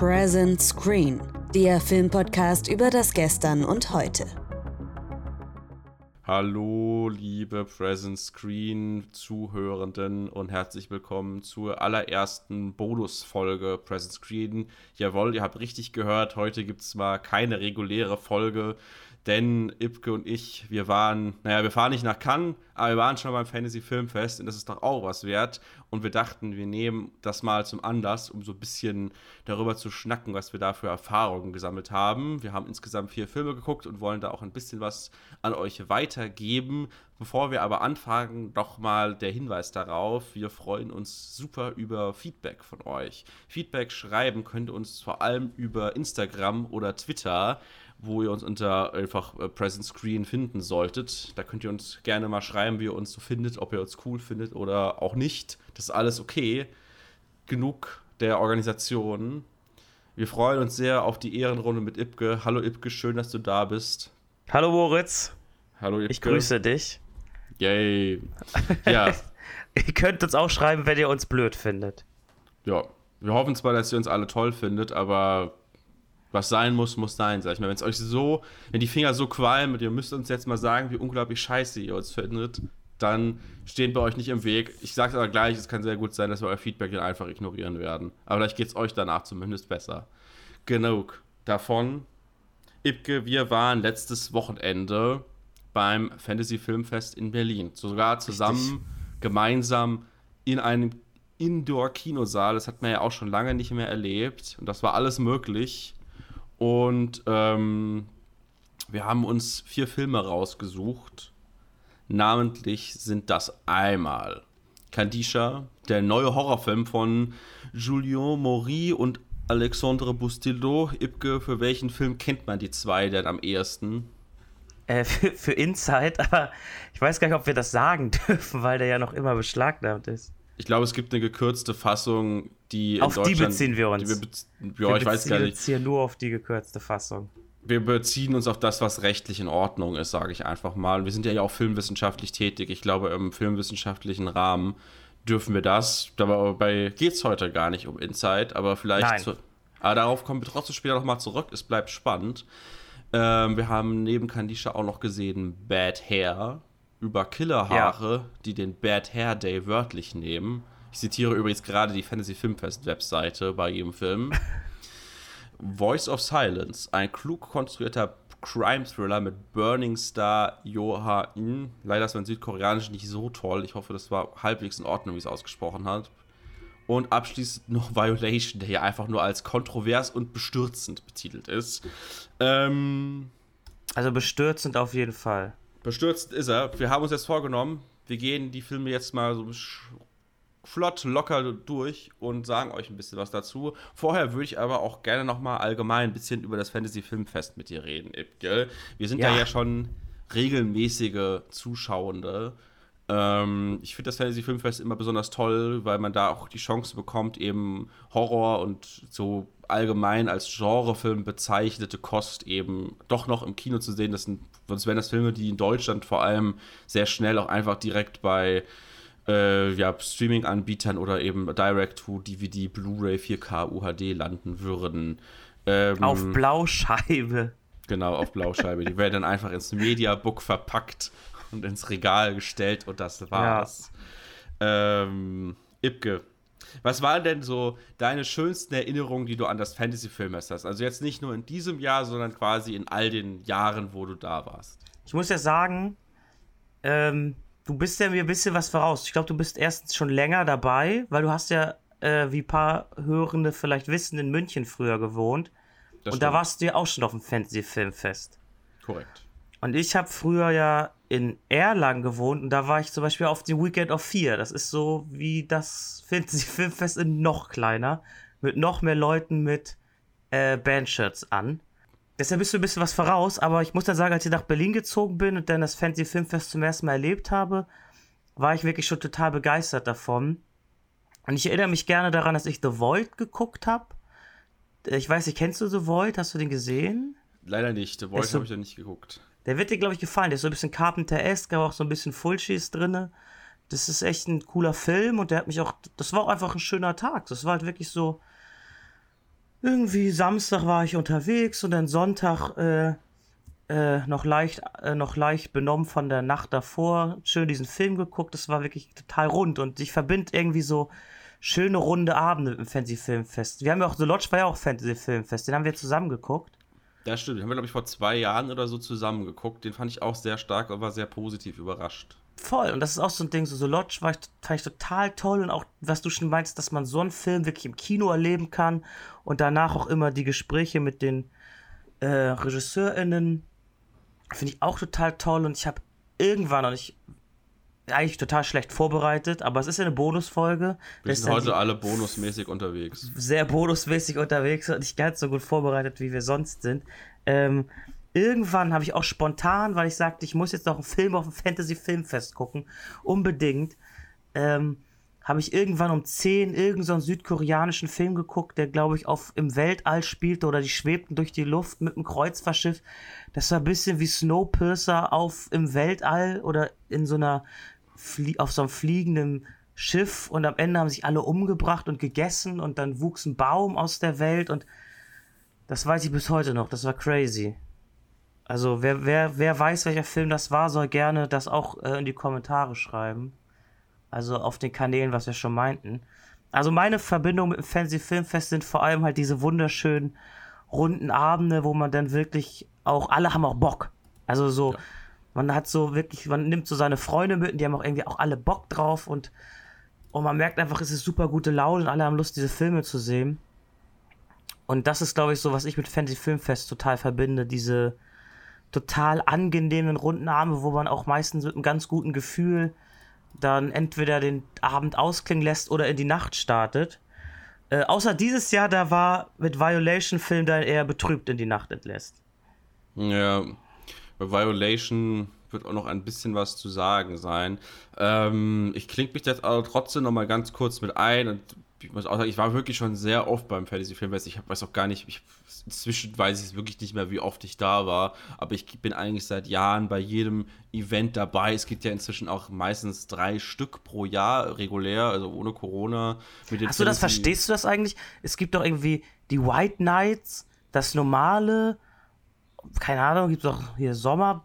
Present Screen, der Filmpodcast über das Gestern und Heute. Hallo, liebe Present Screen Zuhörenden und herzlich willkommen zur allerersten Bonusfolge Present Screen. Jawohl, ihr habt richtig gehört, heute gibt es mal keine reguläre Folge, denn Ibke und ich, wir fahren nicht nach Cannes, aber wir waren schon beim Fantasy Filmfest und das ist doch auch was wert. Und wir dachten, wir nehmen das mal zum Anlass, um so ein bisschen darüber zu schnacken, was wir da für Erfahrungen gesammelt haben. Wir haben insgesamt 4 Filme geguckt und wollen da auch ein bisschen was an euch weitergeben. Bevor wir aber anfangen, noch mal der Hinweis darauf, wir freuen uns super über Feedback von euch. Feedback schreiben könnt ihr uns vor allem über Instagram oder Twitter, wo ihr uns unter einfach Present Screen finden solltet. Da könnt ihr uns gerne mal schreiben, wie ihr uns so findet, ob ihr uns cool findet oder auch nicht. Das ist alles okay. Genug der Organisation. Wir freuen uns sehr auf die Ehrenrunde mit Ibke. Hallo Ibke, schön, dass du da bist. Hallo Moritz. Hallo Ibke. Ich grüße dich. Yay. Ja. Ihr könnt uns auch schreiben, wenn ihr uns blöd findet. Ja, wir hoffen zwar, dass ihr uns alle toll findet, aber was sein muss, muss sein, sag ich mal. Wenn es euch so, wenn die Finger so qualmen und ihr müsst uns jetzt mal sagen, wie unglaublich scheiße ihr uns findet, dann stehen wir euch nicht im Weg. Ich sag's aber gleich, es kann sehr gut sein, dass wir euer Feedback dann einfach ignorieren werden. Aber vielleicht geht's euch danach zumindest besser. Genug davon. Ibke, wir waren letztes Wochenende beim Fantasy Filmfest in Berlin. Sogar zusammen, gemeinsam in einem Indoor-Kinosaal. Das hat man ja auch schon lange nicht mehr erlebt. Und das war alles möglich. Und wir haben uns 4 Filme rausgesucht. Namentlich sind das einmal Kandisha, der neue Horrorfilm von Julien Maury und Alexandre Bustillo. Ibke, für welchen Film kennt man die 2 denn am ehesten? Für Inside, aber ich weiß gar nicht, ob wir das sagen dürfen, weil der ja noch immer beschlagnahmt ist. Ich glaube, es gibt eine gekürzte Fassung, die auf in Deutschland... die beziehen wir uns. Ich weiß gar nicht. Wir beziehen nur auf die gekürzte Fassung. Wir beziehen uns auf das, was rechtlich in Ordnung ist, sage ich einfach mal. Wir sind ja auch filmwissenschaftlich tätig. Ich glaube, im filmwissenschaftlichen Rahmen dürfen wir das. Dabei geht es heute gar nicht um Inside, aber vielleicht... Aber darauf kommen wir trotzdem später nochmal zurück. Es bleibt spannend. Wir haben neben Kandisha auch noch gesehen Bad Hair über Killerhaare, die den Bad Hair Day wörtlich nehmen. Ich zitiere übrigens gerade die Fantasy Filmfest Webseite bei jedem Film. Voice of Silence, ein klug konstruierter Crime-Thriller mit Burning Star Yo Ha-in. Leider ist mein Südkoreanisch nicht so toll. Ich hoffe, das war halbwegs in Ordnung, wie es ausgesprochen hat. Und abschließend noch Violation, der hier einfach nur als kontrovers und bestürzend betitelt ist. Also bestürzend auf jeden Fall. Bestürzt ist er. Wir haben uns jetzt vorgenommen, wir gehen die Filme jetzt mal so flott, locker durch und sagen euch ein bisschen was dazu. Vorher würde ich aber auch gerne nochmal allgemein ein bisschen über das Fantasy Filmfest mit dir reden, Ibke. Wir sind ja schon regelmäßige Zuschauende. Ich finde das Fantasy Filmfest immer besonders toll, weil man da auch die Chance bekommt, eben Horror und so allgemein als Genrefilm bezeichnete Kost eben doch noch im Kino zu sehen. Sonst wären das Filme, die in Deutschland vor allem sehr schnell auch einfach direkt bei Streaming-Anbietern oder eben Direct-to-DVD, Blu-ray, 4K, UHD landen würden. Auf Blauscheibe. Genau, auf Blauscheibe. Die werden dann einfach ins Mediabook verpackt und ins Regal gestellt und das war's. Ja. Ibke, was waren denn so deine schönsten Erinnerungen, die du an das Fantasy-Filmfest hast? Also jetzt nicht nur in diesem Jahr, sondern quasi in all den Jahren, wo du da warst. Ich muss ja sagen, du bist ja mir ein bisschen was voraus. Ich glaube, du bist erstens schon länger dabei, weil du hast ja, wie ein paar Hörende vielleicht wissen, in München früher gewohnt. Das stimmt. Da warst du ja auch schon auf dem Fantasy-Filmfest. Korrekt. Und ich habe früher ja in Erlangen gewohnt und da war ich zum Beispiel auf dem Weekend of 4. Das ist so wie das Fantasy-Filmfest in noch kleiner, mit noch mehr Leuten mit Bandshirts an. Deshalb bist du ein bisschen was voraus, aber ich muss dann sagen, als ich nach Berlin gezogen bin und dann das Fantasy-Filmfest zum ersten Mal erlebt habe, war ich wirklich schon total begeistert davon. Und ich erinnere mich gerne daran, dass ich The Void geguckt habe. Ich weiß nicht, kennst du The Void? Hast du den gesehen? Leider nicht, The Void habe ich ja nicht geguckt. Der wird dir, glaube ich, gefallen. Der ist so ein bisschen Carpenter-esque, aber auch so ein bisschen Fulcis drin. Das ist echt ein cooler Film und der hat mich auch... Das war auch einfach ein schöner Tag. Das war halt wirklich so... irgendwie Samstag war ich unterwegs und dann Sonntag noch leicht benommen von der Nacht davor, schön diesen Film geguckt. Das war wirklich total rund und ich verbinde irgendwie so schöne runde Abende mit dem Fantasy-Filmfest. Wir haben ja auch, The Lodge war ja auch Fantasy-Filmfest, den haben wir zusammen geguckt. Das stimmt, den haben wir, glaube ich, vor 2 Jahren oder so zusammen geguckt. Den fand ich auch sehr stark und war sehr positiv überrascht. Voll, und das ist auch so ein Ding, so The Lodge fand ich total toll und auch, was du schon meinst, dass man so einen Film wirklich im Kino erleben kann und danach auch immer die Gespräche mit den RegisseurInnen finde ich auch total toll und ich habe irgendwann, und ich eigentlich total schlecht vorbereitet, aber es ist ja eine Bonusfolge. Wir sind heute alle bonusmäßig unterwegs. Sehr bonusmäßig unterwegs und nicht ganz so gut vorbereitet, wie wir sonst sind. Irgendwann habe ich auch spontan, weil ich sagte, ich muss jetzt noch einen Film auf dem Fantasy-Filmfest gucken, unbedingt, habe ich irgendwann um 10 irgend so einen südkoreanischen Film geguckt, der, glaube ich, im Weltall spielte oder die schwebten durch die Luft mit einem Kreuzfahrtschiff. Das war ein bisschen wie Snowpiercer im Weltall oder in so einer auf so einem fliegenden Schiff und am Ende haben sich alle umgebracht und gegessen und dann wuchs ein Baum aus der Welt und das weiß ich bis heute noch, das war crazy. Also wer weiß, welcher Film das war, soll gerne das auch in die Kommentare schreiben. Also auf den Kanälen, was wir schon meinten. Also meine Verbindung mit dem Fantasy-Filmfest sind vor allem halt diese wunderschönen runden Abende, wo man dann wirklich auch, alle haben auch Bock. Also so, ja. Man hat so wirklich, man nimmt so seine Freunde mit und die haben auch irgendwie auch alle Bock drauf und man merkt einfach, es ist super gute Laune und alle haben Lust, diese Filme zu sehen. Und das ist, glaube ich, so, was ich mit Fantasy-Filmfest total verbinde, diese total angenehmen runden Abende, wo man auch meistens mit einem ganz guten Gefühl dann entweder den Abend ausklingen lässt oder in die Nacht startet. Außer dieses Jahr, da war mit Violation-Film dann eher betrübt in die Nacht entlässt. Ja, bei Violation wird auch noch ein bisschen was zu sagen sein. Ich klinge mich jetzt aber trotzdem noch mal ganz kurz mit ein und ich muss auch sagen, ich war wirklich schon sehr oft beim Fantasy-Filmfest. Ich weiß auch gar nicht, inzwischen weiß ich es wirklich nicht mehr, wie oft ich da war, aber ich bin eigentlich seit Jahren bei jedem Event dabei. Es gibt ja inzwischen auch meistens 3 Stück pro Jahr regulär, also ohne Corona. Verstehst du das eigentlich? Es gibt doch irgendwie die White Knights, das normale, keine Ahnung, gibt es auch hier Sommerpause.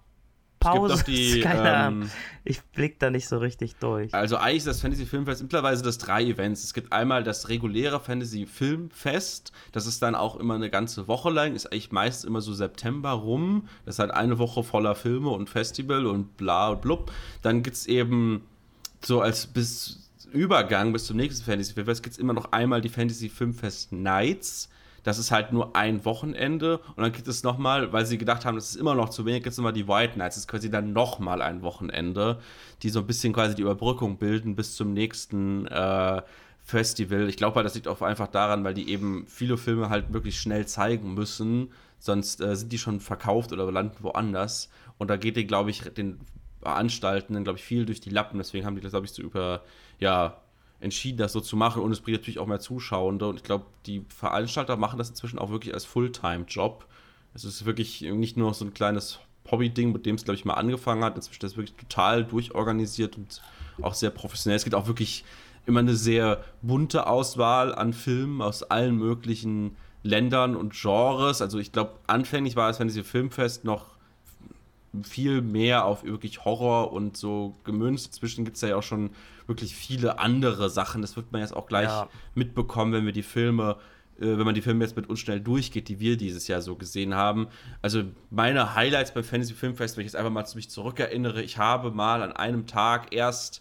Keine Ahnung. Ich blick da nicht so richtig durch. Also eigentlich ist das Fantasy-Filmfest mittlerweile das 3 Events. Es gibt einmal das reguläre Fantasy-Filmfest. Das ist dann auch immer eine ganze Woche lang. Ist eigentlich meist immer so September rum. Das ist halt eine Woche voller Filme und Festival und bla und blub. Dann gibt es eben so als Übergang bis zum nächsten Fantasy-Filmfest gibt es immer noch einmal die Fantasy-Filmfest Nights. Das ist halt nur ein Wochenende und dann gibt es nochmal, weil sie gedacht haben, das ist immer noch zu wenig, gibt es nochmal die White Nights. Das ist quasi dann nochmal ein Wochenende, die so ein bisschen quasi die Überbrückung bilden bis zum nächsten Festival. Ich glaube halt, das liegt auch einfach daran, weil die eben viele Filme halt wirklich schnell zeigen müssen, sonst sind die schon verkauft oder landen woanders. Und da geht glaube ich, den Veranstaltenden, glaube ich, viel durch die Lappen. Deswegen haben die das, glaube ich, so entschieden, das so zu machen und es bringt natürlich auch mehr Zuschauende und ich glaube, die Veranstalter machen das inzwischen auch wirklich als Fulltime-Job. Es ist wirklich nicht nur so ein kleines Hobby-Ding, mit dem es, glaube ich, mal angefangen hat. Inzwischen ist es wirklich total durchorganisiert und auch sehr professionell. Es gibt auch wirklich immer eine sehr bunte Auswahl an Filmen aus allen möglichen Ländern und Genres. Also ich glaube, anfänglich war das Fantasy Filmfest noch viel mehr auf wirklich Horror und so gemünzt. Inzwischen gibt es ja auch schon wirklich viele andere Sachen. Das wird man jetzt auch gleich mitbekommen, wenn man die Filme jetzt mit uns schnell durchgeht, die wir dieses Jahr so gesehen haben. Also meine Highlights beim Fantasy Filmfest, wenn ich jetzt einfach mal zu mich zurückerinnere, ich habe mal an einem Tag erst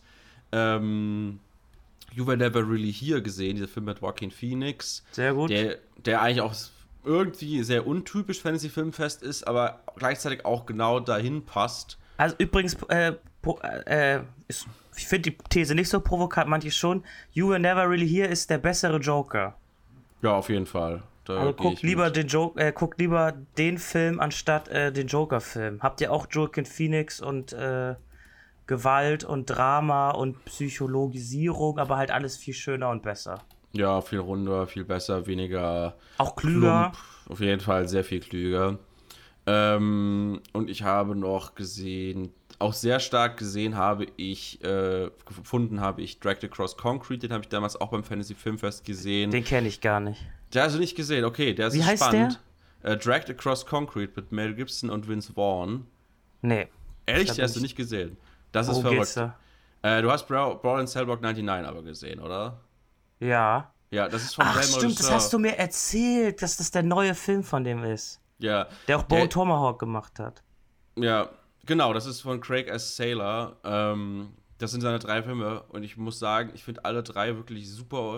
You Were Never Really Here gesehen, dieser Film mit Joaquin Phoenix. Sehr gut. Der eigentlich auch irgendwie sehr untypisch Fantasy Filmfest ist, aber gleichzeitig auch genau dahin passt. Also übrigens, ich finde die These nicht so provokant, manche schon. You Were Never Really Here ist der bessere Joker. Ja, auf jeden Fall. Also guckt lieber den Film anstatt den Joker-Film. Habt ihr auch Joaquin Phoenix und Gewalt und Drama und Psychologisierung, aber halt alles viel schöner und besser. Ja, viel runder, viel besser, weniger auch klüger. Klump. Auf jeden Fall sehr viel klüger. Und ich habe noch gesehen, auch sehr stark gesehen gefunden habe ich Dragged Across Concrete, den habe ich damals auch beim Fantasy Filmfest gesehen. Den kenne ich gar nicht. Der hast du nicht gesehen, okay, der ist Wie heißt spannend. Dragged Across Concrete mit Mel Gibson und Vince Vaughn. Nee. Ehrlich, den hast du nicht gesehen. Das ist verrückt. Du hast Brawl in Cell Block 99 aber gesehen, oder? Ja. Ja, das ist von Ach stimmt, das hast du mir erzählt, dass das der neue Film von dem ist. Ja. Der auch Bone Tomahawk gemacht hat. Ja, genau, das ist von Craig S. Saylor. Das sind seine 3 Filme und ich muss sagen, ich finde alle 3 wirklich super.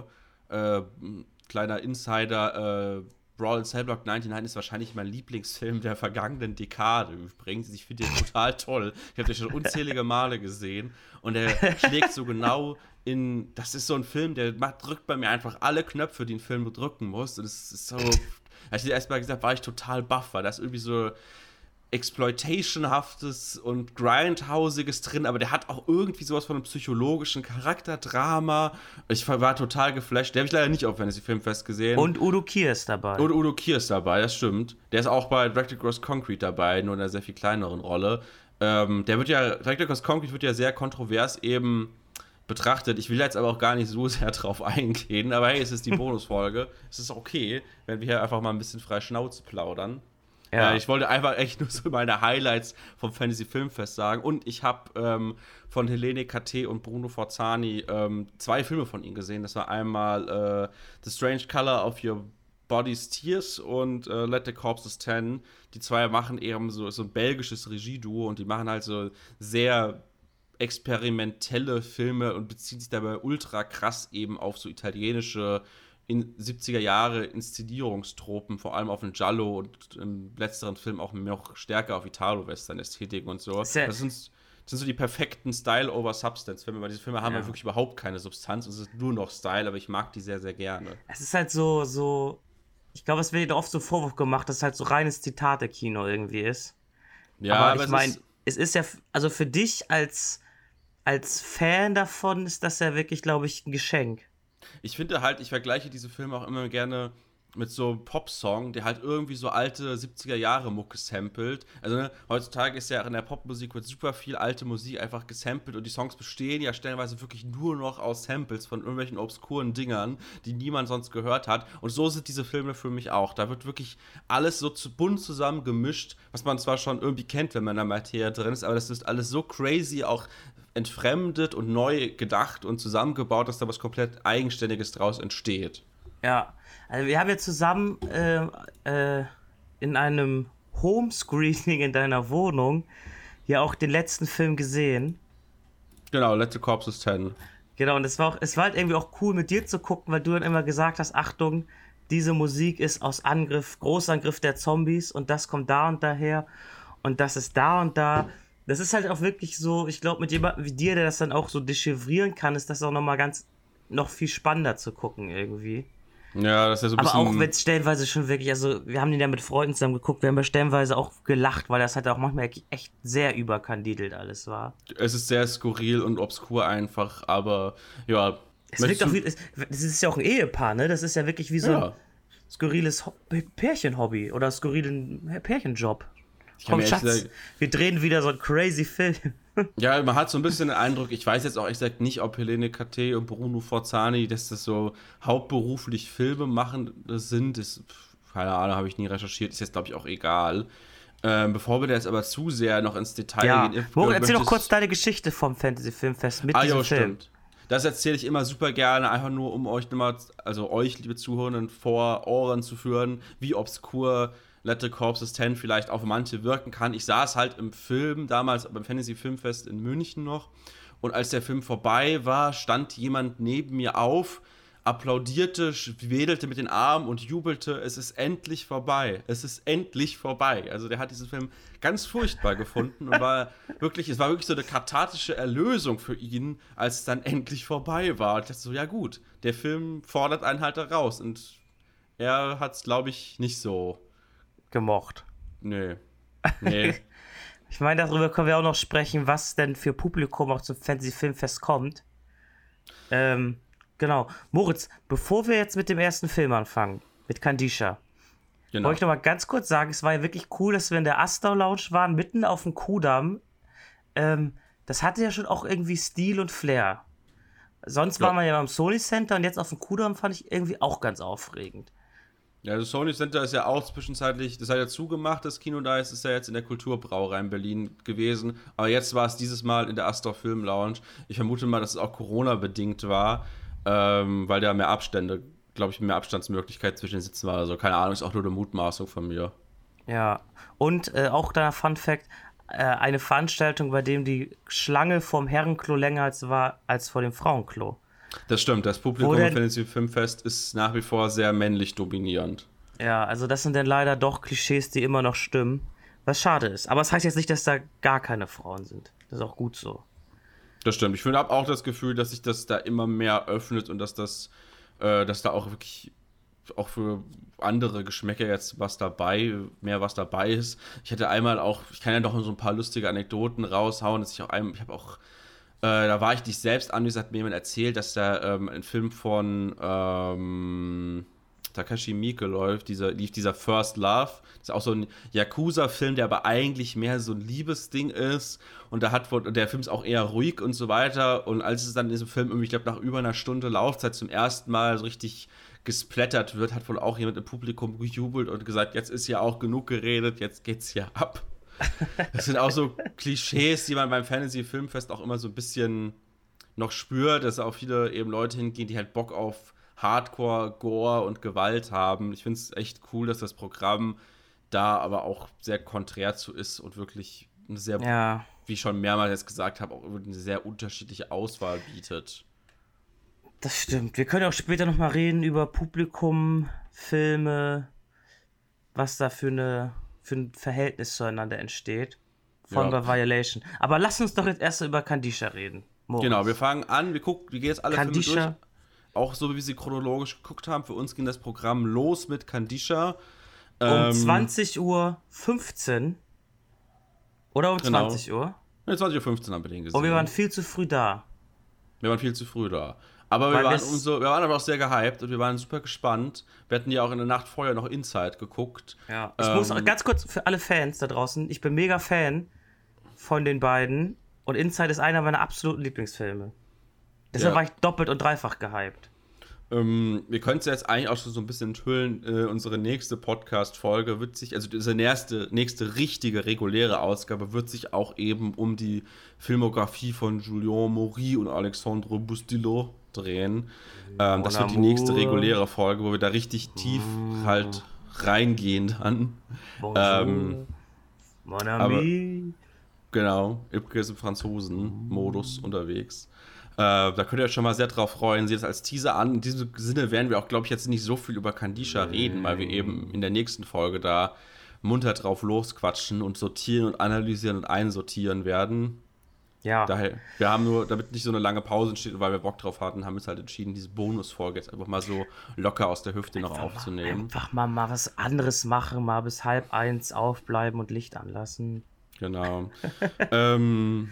Kleiner Insider, Brawl in Cell Block 99 ist wahrscheinlich mein Lieblingsfilm der vergangenen Dekade übrigens. Ich finde den total toll. Ich habe den schon unzählige Male gesehen und der schlägt so genau in. Das ist so ein Film, der drückt bei mir einfach alle Knöpfe, die ein Film drücken muss. Und es ist so. Als ich erst mal gesagt war ich total baff, weil das irgendwie so Exploitation-haftes und Grindhausiges drin, aber der hat auch irgendwie sowas von einem psychologischen Charakterdrama. Ich war total geflasht. Der habe ich leider nicht auf Fantasy Filmfest gesehen. Und Udo Kier ist dabei. Und Udo Kier ist dabei, das stimmt. Der ist auch bei Dragged Across Concrete dabei, nur in einer sehr viel kleineren Rolle. Dragged Across Concrete wird ja sehr kontrovers eben betrachtet. Ich will jetzt aber auch gar nicht so sehr drauf eingehen, aber hey, es ist die Bonusfolge. Es ist okay, wenn wir hier einfach mal ein bisschen frei Schnauze plaudern. Ja. Ich wollte einfach echt nur so meine Highlights vom Fantasy Filmfest sagen. Und ich habe von Helene Kt. Und Bruno Forzani 2 Filme von ihnen gesehen. Das war einmal The Strange Color of Your Body's Tears und Let the Corpses Ten. Die 2 machen eben so ein belgisches Regieduo und die machen halt so sehr experimentelle Filme und beziehen sich dabei ultra krass eben auf so italienische in 70er Jahre Inszenierungstropen, vor allem auf den Giallo und im letzteren Film auch noch stärker auf Italo-Western-Ästhetik und so. Das sind so die perfekten Style-over-Substance-Filme, weil diese Filme haben ja wirklich überhaupt keine Substanz, es ist nur noch Style, aber ich mag die sehr, sehr gerne. Es ist halt so ich glaube, es wird oft so Vorwurf gemacht, dass es halt so reines Zitate-Kino irgendwie ist. Ja, aber ich meine, es ist ja, also für dich als Fan davon ist das ja wirklich, glaube ich, ein Geschenk. Ich finde halt, ich vergleiche diese Filme auch immer gerne mit so einem Popsong, der halt irgendwie so alte 70er-Jahre-Mucke samplet. Also ne, heutzutage ist ja in der Popmusik wird super viel alte Musik einfach gesampelt und die Songs bestehen ja stellenweise wirklich nur noch aus Samples von irgendwelchen obskuren Dingern, die niemand sonst gehört hat. Und so sind diese Filme für mich auch. Da wird wirklich alles so bunt zusammen gemischt, was man zwar schon irgendwie kennt, wenn man in der Materie drin ist, aber das ist alles so crazy auch entfremdet und neu gedacht und zusammengebaut, dass da was komplett Eigenständiges draus entsteht. Ja, also wir haben ja zusammen in einem Homescreening in deiner Wohnung ja auch den letzten Film gesehen. Genau, Let the Corpses Ten. Genau, und es war halt irgendwie auch cool mit dir zu gucken, weil du dann immer gesagt hast, Achtung, diese Musik ist aus Großangriff der Zombies und das kommt da und daher und das ist da und da. Das ist halt auch wirklich so, ich glaube, mit jemandem wie dir, der das dann auch so dechiffrieren kann, ist das auch noch viel spannender zu gucken irgendwie. Ja, das ist ja so ein bisschen. Aber auch wenn es stellenweise schon wirklich, also wir haben den ja mit Freunden zusammen geguckt, wir haben ja stellenweise auch gelacht, weil das halt auch manchmal echt sehr überkandidelt alles war. Es ist sehr skurril und obskur einfach, aber ja. Es ist ja auch ein Ehepaar, ne? Das ist ja wirklich wie so ein skurriles Pärchenhobby oder skurrilen Pärchenjob. Komm, Schatz, wir drehen wieder so einen crazy Film. Ja, man hat so ein bisschen den Eindruck, ich weiß jetzt auch echt nicht, ob Helene Kt. Und Bruno Forzani, dass das so hauptberuflich Filme machen sind. Keine Ahnung, habe ich nie recherchiert, ist jetzt, glaube ich, auch egal. Bevor wir da jetzt aber zu sehr noch ins Detail gehen. Erzähl doch kurz deine Geschichte vom Fantasy-Filmfest mit diesem Film. Stimmt. Das erzähle ich immer super gerne, einfach nur, um euch nochmal, also euch, liebe Zuhörenden, vor Ohren zu führen, wie obskur Let the Corpses Ten vielleicht auf manche wirken kann. Ich saß halt im Film, damals beim Fantasy Filmfest in München noch, und als der Film vorbei war, stand jemand neben mir auf, applaudierte, wedelte mit den Armen und jubelte, es ist endlich vorbei. Es ist endlich vorbei. Also der hat diesen Film ganz furchtbar gefunden und es war wirklich so eine kathartische Erlösung für ihn, als es dann endlich vorbei war. Und ich dachte so, ja gut, der Film fordert einen halt da raus und er hat es, glaube ich, nicht so gemocht. Nee. Ich meine, darüber können wir auch noch sprechen, was denn für Publikum auch zum Fantasy-Filmfest kommt. Genau. Moritz, bevor wir jetzt mit dem ersten Film anfangen, mit Kandisha, wollte ich noch mal ganz kurz sagen, es war ja wirklich cool, dass wir in der Astor Lounge waren, mitten auf dem Kudamm. Das hatte ja schon auch irgendwie Stil und Flair. Sonst war man ja beim Sony Center und jetzt auf dem Kudamm fand ich irgendwie auch ganz aufregend. Ja, das Sony Center ist ja auch zwischenzeitlich, das hat ja zugemacht, das Kino da ist ja jetzt in der Kulturbrauerei in Berlin gewesen. Aber jetzt war es dieses Mal in der Astor Film Lounge. Ich vermute mal, dass es auch Corona-bedingt war, weil da mehr Abstände, glaube ich, mehr Abstandsmöglichkeit zwischen den Sitzen war. Also keine Ahnung, ist auch nur eine Mutmaßung von mir. Ja, und auch da Fun Fact, eine Veranstaltung, bei dem die Schlange vorm Herrenklo länger war als vor dem Frauenklo. Das stimmt, das Publikum im Fantasy Filmfest ist nach wie vor sehr männlich dominierend. Ja, also das sind dann leider doch Klischees, die immer noch stimmen, was schade ist. Aber es heißt jetzt nicht, dass da gar keine Frauen sind. Das ist auch gut so. Das stimmt, ich habe auch das Gefühl, dass sich das da immer mehr öffnet und dass da auch wirklich auch für andere Geschmäcker jetzt mehr was dabei ist. Ich kann ja doch so ein paar lustige Anekdoten raushauen, da war ich nicht selbst anwesend, hat mir jemand erzählt, dass da ein Film von Takashi Miike lief dieser First Love. Das ist auch so ein Yakuza-Film, der aber eigentlich mehr so ein Liebesding ist. Und der Film ist auch eher ruhig und so weiter. Und als es dann in diesem Film, ich glaube, nach über einer Stunde Laufzeit zum ersten Mal so richtig gesplattert wird, hat wohl auch jemand im Publikum gejubelt und gesagt, jetzt ist ja auch genug geredet, jetzt geht's hier ab. Das sind auch so Klischees, die man beim Fantasy-Filmfest auch immer so ein bisschen noch spürt, dass auch viele eben Leute hingehen, die halt Bock auf Hardcore, Gore und Gewalt haben. Ich finde es echt cool, dass das Programm da aber auch sehr konträr zu ist und wirklich eine sehr, wie ich schon mehrmals jetzt gesagt habe, auch eine sehr unterschiedliche Auswahl bietet. Das stimmt. Wir können auch später nochmal reden über Publikum, Filme, was da für ein Verhältnis zueinander entsteht. Von bei Violation. Aber lass uns doch jetzt erst über Kandisha reden. Moritz. Genau, wir fangen an, wir gehen jetzt alle Kandisha. Filme durch. Auch so, wie wir sie chronologisch geguckt haben. Für uns ging das Programm los mit Kandisha. Um 20:15 Uhr. Oder um 20 Uhr? Ja, 20:15 Uhr haben wir den gesehen. Und wir waren viel zu früh da. Aber wir waren aber auch sehr gehypt und wir waren super gespannt. Wir hatten ja auch in der Nacht vorher noch Inside geguckt. Ja. Ich muss auch ganz kurz für alle Fans da draußen, ich bin mega Fan von den beiden und Inside ist einer meiner absoluten Lieblingsfilme. Deshalb war ich doppelt und dreifach gehypt. Wir können es jetzt eigentlich auch schon so ein bisschen enthüllen. Unsere nächste Podcast-Folge diese nächste richtige, reguläre Ausgabe wird sich auch eben um die Filmografie von Julien Maury und Alexandre Bustillo drehen. Das wird die nächste reguläre Folge, wo wir da richtig tief halt reingehen dann. Mon ami. Genau, Ipke ist im Franzosen-Modus unterwegs. Da könnt ihr euch schon mal sehr drauf freuen. Seht es als Teaser an. In diesem Sinne werden wir auch, glaube ich, jetzt nicht so viel über Kandisha reden, weil wir eben in der nächsten Folge da munter drauf losquatschen und sortieren und analysieren und einsortieren werden. Ja. Daher, wir haben nur, damit nicht so eine lange Pause entsteht und weil wir Bock drauf hatten, haben wir uns halt entschieden, diese Bonusfolge jetzt einfach mal so locker aus der Hüfte noch aufzunehmen. Einfach mal was anderes machen, mal bis 12:30 aufbleiben und Licht anlassen. Genau. In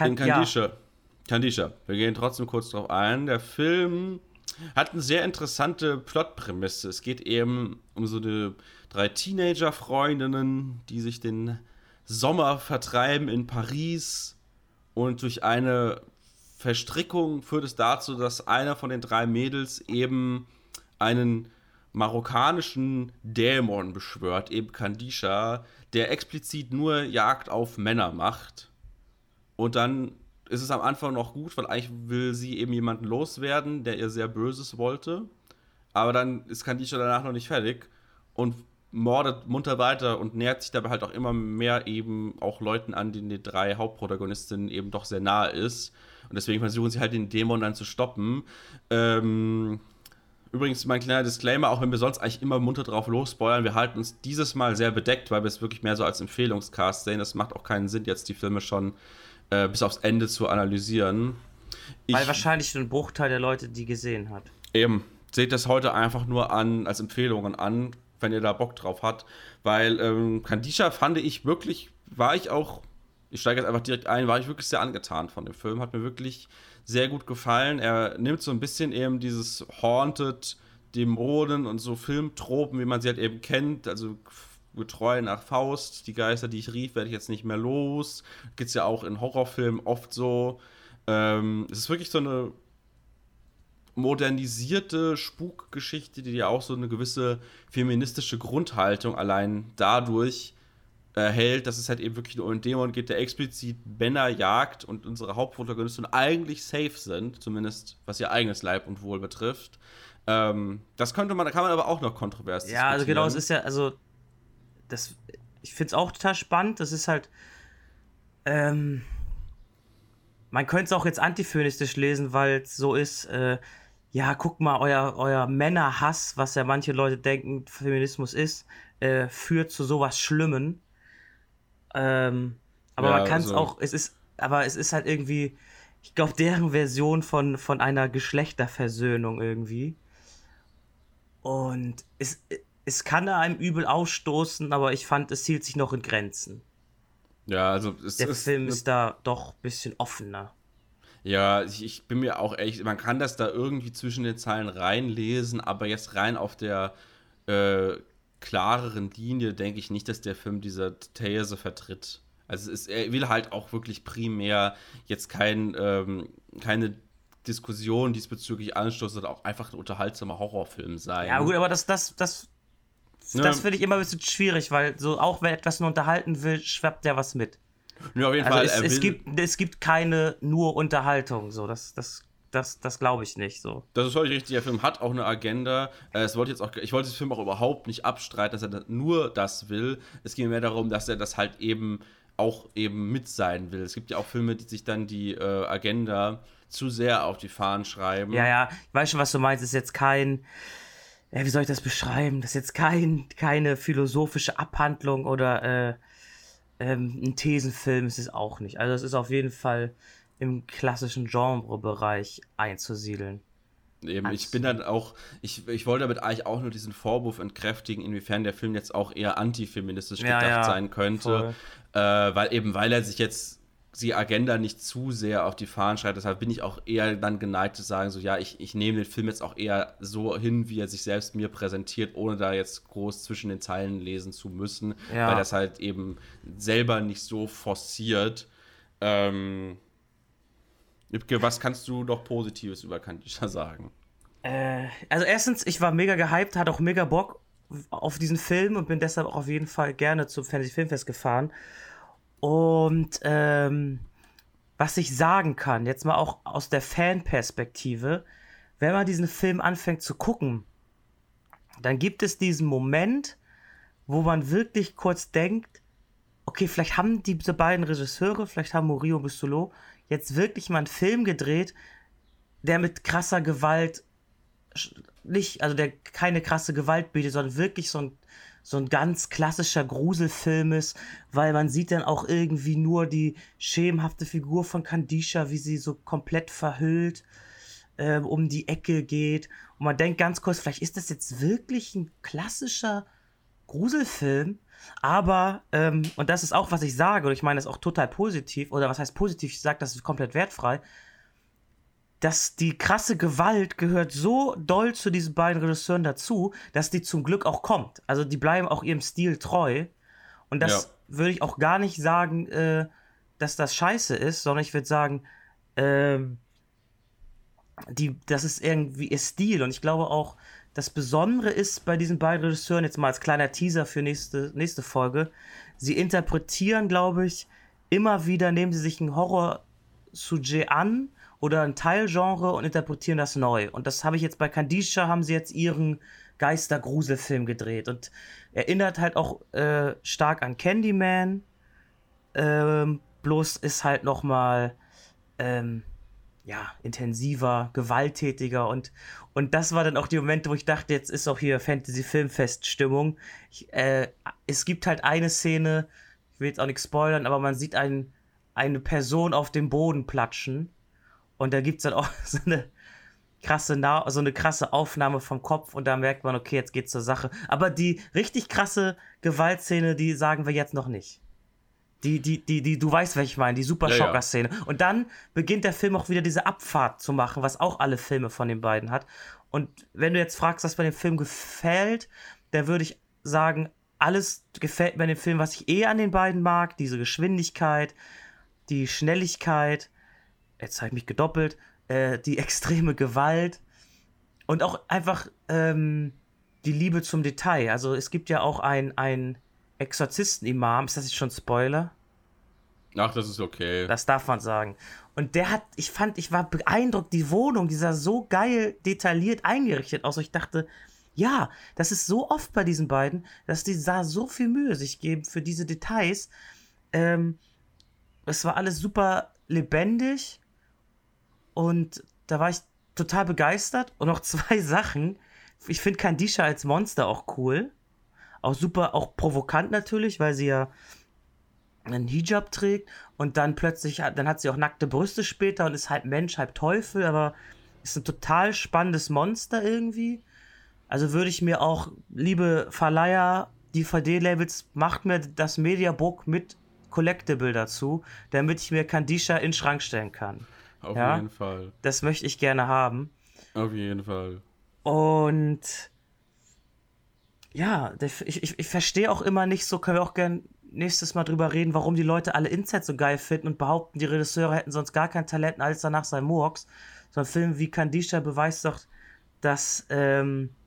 Kandisha, wir gehen trotzdem kurz drauf ein. Der Film hat eine sehr interessante Plotprämisse. Es geht eben um so 3 Teenager-Freundinnen, die sich den Sommer vertreiben in Paris. Und durch eine Verstrickung führt es dazu, dass einer von den 3 Mädels eben einen marokkanischen Dämon beschwört, eben Kandisha, der explizit nur Jagd auf Männer macht. Und dann ist es am Anfang noch gut, weil eigentlich will sie eben jemanden loswerden, der ihr sehr Böses wollte. Aber dann ist Kandisha danach noch nicht fertig und mordet munter weiter und nähert sich dabei halt auch immer mehr eben auch Leuten an, denen die 3 Hauptprotagonistinnen eben doch sehr nahe ist. Und deswegen versuchen sie halt den Dämon dann zu stoppen. Übrigens, mein kleiner Disclaimer, auch wenn wir sonst eigentlich immer munter drauf losspoilern, wir halten uns dieses Mal sehr bedeckt, weil wir es wirklich mehr so als Empfehlungscast sehen. Das macht auch keinen Sinn, jetzt die Filme schon bis aufs Ende zu analysieren. Weil wahrscheinlich nur ein Bruchteil der Leute die gesehen hat. Eben, seht das heute einfach nur als Empfehlungen an, wenn ihr da Bock drauf habt. Weil Kandisha fand ich wirklich, ich steige jetzt einfach direkt ein, war ich wirklich sehr angetan von dem Film. Hat mir wirklich sehr gut gefallen. Er nimmt so ein bisschen eben dieses Haunted, Dämonen und so Filmtropen, wie man sie halt eben kennt, also getreu nach Faust, die Geister, die ich rief, werde ich jetzt nicht mehr los. Gibt's ja auch in Horrorfilmen oft so. Es ist wirklich so eine modernisierte Spukgeschichte, die ja auch so eine gewisse feministische Grundhaltung allein dadurch hält, dass es halt eben wirklich nur um einen Dämon geht, der explizit Männer jagt und unsere Hauptprotagonisten eigentlich safe sind, zumindest was ihr eigenes Leib und Wohl betrifft. Das kann man aber auch noch kontrovers diskutieren. Ja, also genau, es ist ja, also ich finde es auch total spannend, das ist halt man könnte es auch jetzt antifeministisch lesen, weil es so ist, ja, guck mal, euer Männerhass, was ja manche Leute denken, Feminismus ist, führt zu sowas Schlimmen. Aber man kann es auch, es ist halt irgendwie, ich glaube, deren Version von einer Geschlechterversöhnung irgendwie. Und es kann einem übel ausstoßen, aber ich fand, es hielt sich noch in Grenzen. Ja, also der Film ist da doch ein bisschen offener. Ja, ich bin mir auch ehrlich, man kann das da irgendwie zwischen den Zeilen reinlesen, aber jetzt rein auf der klareren Linie denke ich nicht, dass der Film diese These vertritt. Also er will halt auch wirklich primär jetzt keine Diskussion diesbezüglich anstoßen, sondern auch einfach ein unterhaltsamer Horrorfilm sein. Ja gut, aber das finde ich immer ein bisschen schwierig, weil so auch wenn etwas nur unterhalten will, schwappt ja was mit. Ja, auf jeden also Fall. Es gibt keine nur Unterhaltung, so das glaube ich nicht so. Das ist völlig richtig. Der Film hat auch eine Agenda. Ich wollte den Film auch überhaupt nicht abstreiten, dass er nur das will. Es geht mir mehr darum, dass er das halt eben auch eben mit sein will. Es gibt ja auch Filme, die sich dann die Agenda zu sehr auf die Fahnen schreiben. Ja, ich weiß schon, was du meinst. Es ist jetzt kein, wie soll ich das beschreiben? Das ist jetzt keine philosophische Abhandlung oder ein Thesenfilm ist es auch nicht. Also es ist auf jeden Fall im klassischen Genrebereich einzusiedeln. Eben, ich bin dann auch, ich wollte damit eigentlich auch nur diesen Vorwurf entkräftigen, inwiefern der Film jetzt auch eher antifeministisch gedacht sein könnte, weil er sich jetzt die Agenda nicht zu sehr auf die Fahnen schreibt. Deshalb bin ich auch eher dann geneigt zu sagen, so ja, ich nehme den Film jetzt auch eher so hin, wie er sich selbst mir präsentiert, ohne da jetzt groß zwischen den Zeilen lesen zu müssen, weil das halt eben selber nicht so forciert. Lübke, was kannst du noch Positives über Kandisha sagen? Also erstens, ich war mega gehypt, hatte auch mega Bock auf diesen Film und bin deshalb auch auf jeden Fall gerne zum Fantasy Filmfest gefahren. Und was ich sagen kann, jetzt mal auch aus der Fanperspektive, wenn man diesen Film anfängt zu gucken, dann gibt es diesen Moment, wo man wirklich kurz denkt, okay, vielleicht haben diese beiden Regisseure, vielleicht haben Murillo und Bussolot jetzt wirklich mal einen Film gedreht, der mit krasser Gewalt nicht, also der keine krasse Gewalt bietet, sondern wirklich so ein ganz klassischer Gruselfilm ist, weil man sieht dann auch irgendwie nur die schemenhafte Figur von Kandisha, wie sie so komplett verhüllt um die Ecke geht. Und man denkt ganz kurz, vielleicht ist das jetzt wirklich ein klassischer Gruselfilm, aber, und das ist auch, was ich sage, und ich meine das auch total positiv, oder was heißt positiv, ich sage, das ist komplett wertfrei, dass die krasse Gewalt gehört so doll zu diesen beiden Regisseuren dazu, dass die zum Glück auch kommt. Also die bleiben auch ihrem Stil treu. Und das würde ich auch gar nicht sagen, dass das scheiße ist, sondern ich würde sagen, das ist irgendwie ihr Stil. Und ich glaube auch, das Besondere ist bei diesen beiden Regisseuren, jetzt mal als kleiner Teaser für nächste Folge, sie interpretieren, glaube ich, immer wieder, nehmen sie sich ein Horror-Sujet an oder ein Teilgenre und interpretieren das neu. Und das habe ich jetzt bei Kandisha, haben sie jetzt ihren Geister-Gruselfilm gedreht und erinnert halt auch stark an Candyman, bloß ist halt nochmal intensiver, gewalttätiger und das war dann auch die Momente, wo ich dachte, jetzt ist auch hier Fantasy-Filmfest-Stimmung. Es gibt halt eine Szene, ich will jetzt auch nichts spoilern, aber man sieht eine Person auf dem Boden platschen und da gibt es dann auch so eine krasse Aufnahme vom Kopf und da merkt man, okay, jetzt geht's zur Sache. Aber die richtig krasse Gewaltszene, die sagen wir jetzt noch nicht. Du weißt, welche ich meine, die super Schocker-Szene. Und dann beginnt der Film auch wieder diese Abfahrt zu machen, was auch alle Filme von den beiden hat. Und wenn du jetzt fragst, was bei dem Film gefällt, dann würde ich sagen, alles gefällt mir an dem Film, was ich an den beiden mag. Diese Geschwindigkeit, die Schnelligkeit, jetzt habe ich mich gedoppelt, die extreme Gewalt Und auch einfach die Liebe zum Detail. Also es gibt ja auch ein Exorzisten-Imam. Ist das jetzt schon Spoiler? Ach, das ist okay. Das darf man sagen. Und ich war beeindruckt, die Wohnung, die sah so geil detailliert eingerichtet aus. Ich dachte, ja, das ist so oft bei diesen beiden, dass die da so viel Mühe sich geben für diese Details. Es war alles super lebendig und da war ich total begeistert. Und noch 2 Sachen. Ich finde Kandisha als Monster auch cool. Auch super, auch provokant natürlich, weil sie ja einen Hijab trägt und dann plötzlich, dann hat sie auch nackte Brüste später und ist halb Mensch, halb Teufel, aber ist ein total spannendes Monster irgendwie. Also würde ich mir auch, liebe Verleiher, DVD-Labels, macht mir das Mediabook mit Collectible dazu, damit ich mir Kandisha in den Schrank stellen kann. Auf jeden Fall. Das möchte ich gerne haben. Auf jeden Fall. Und ja, ich verstehe auch immer nicht so, können wir auch gerne nächstes Mal drüber reden, warum die Leute alle Inside so geil finden und behaupten, die Regisseure hätten sonst gar kein Talent und alles danach sei Murks. So ein Film wie Kandisha beweist doch, dass da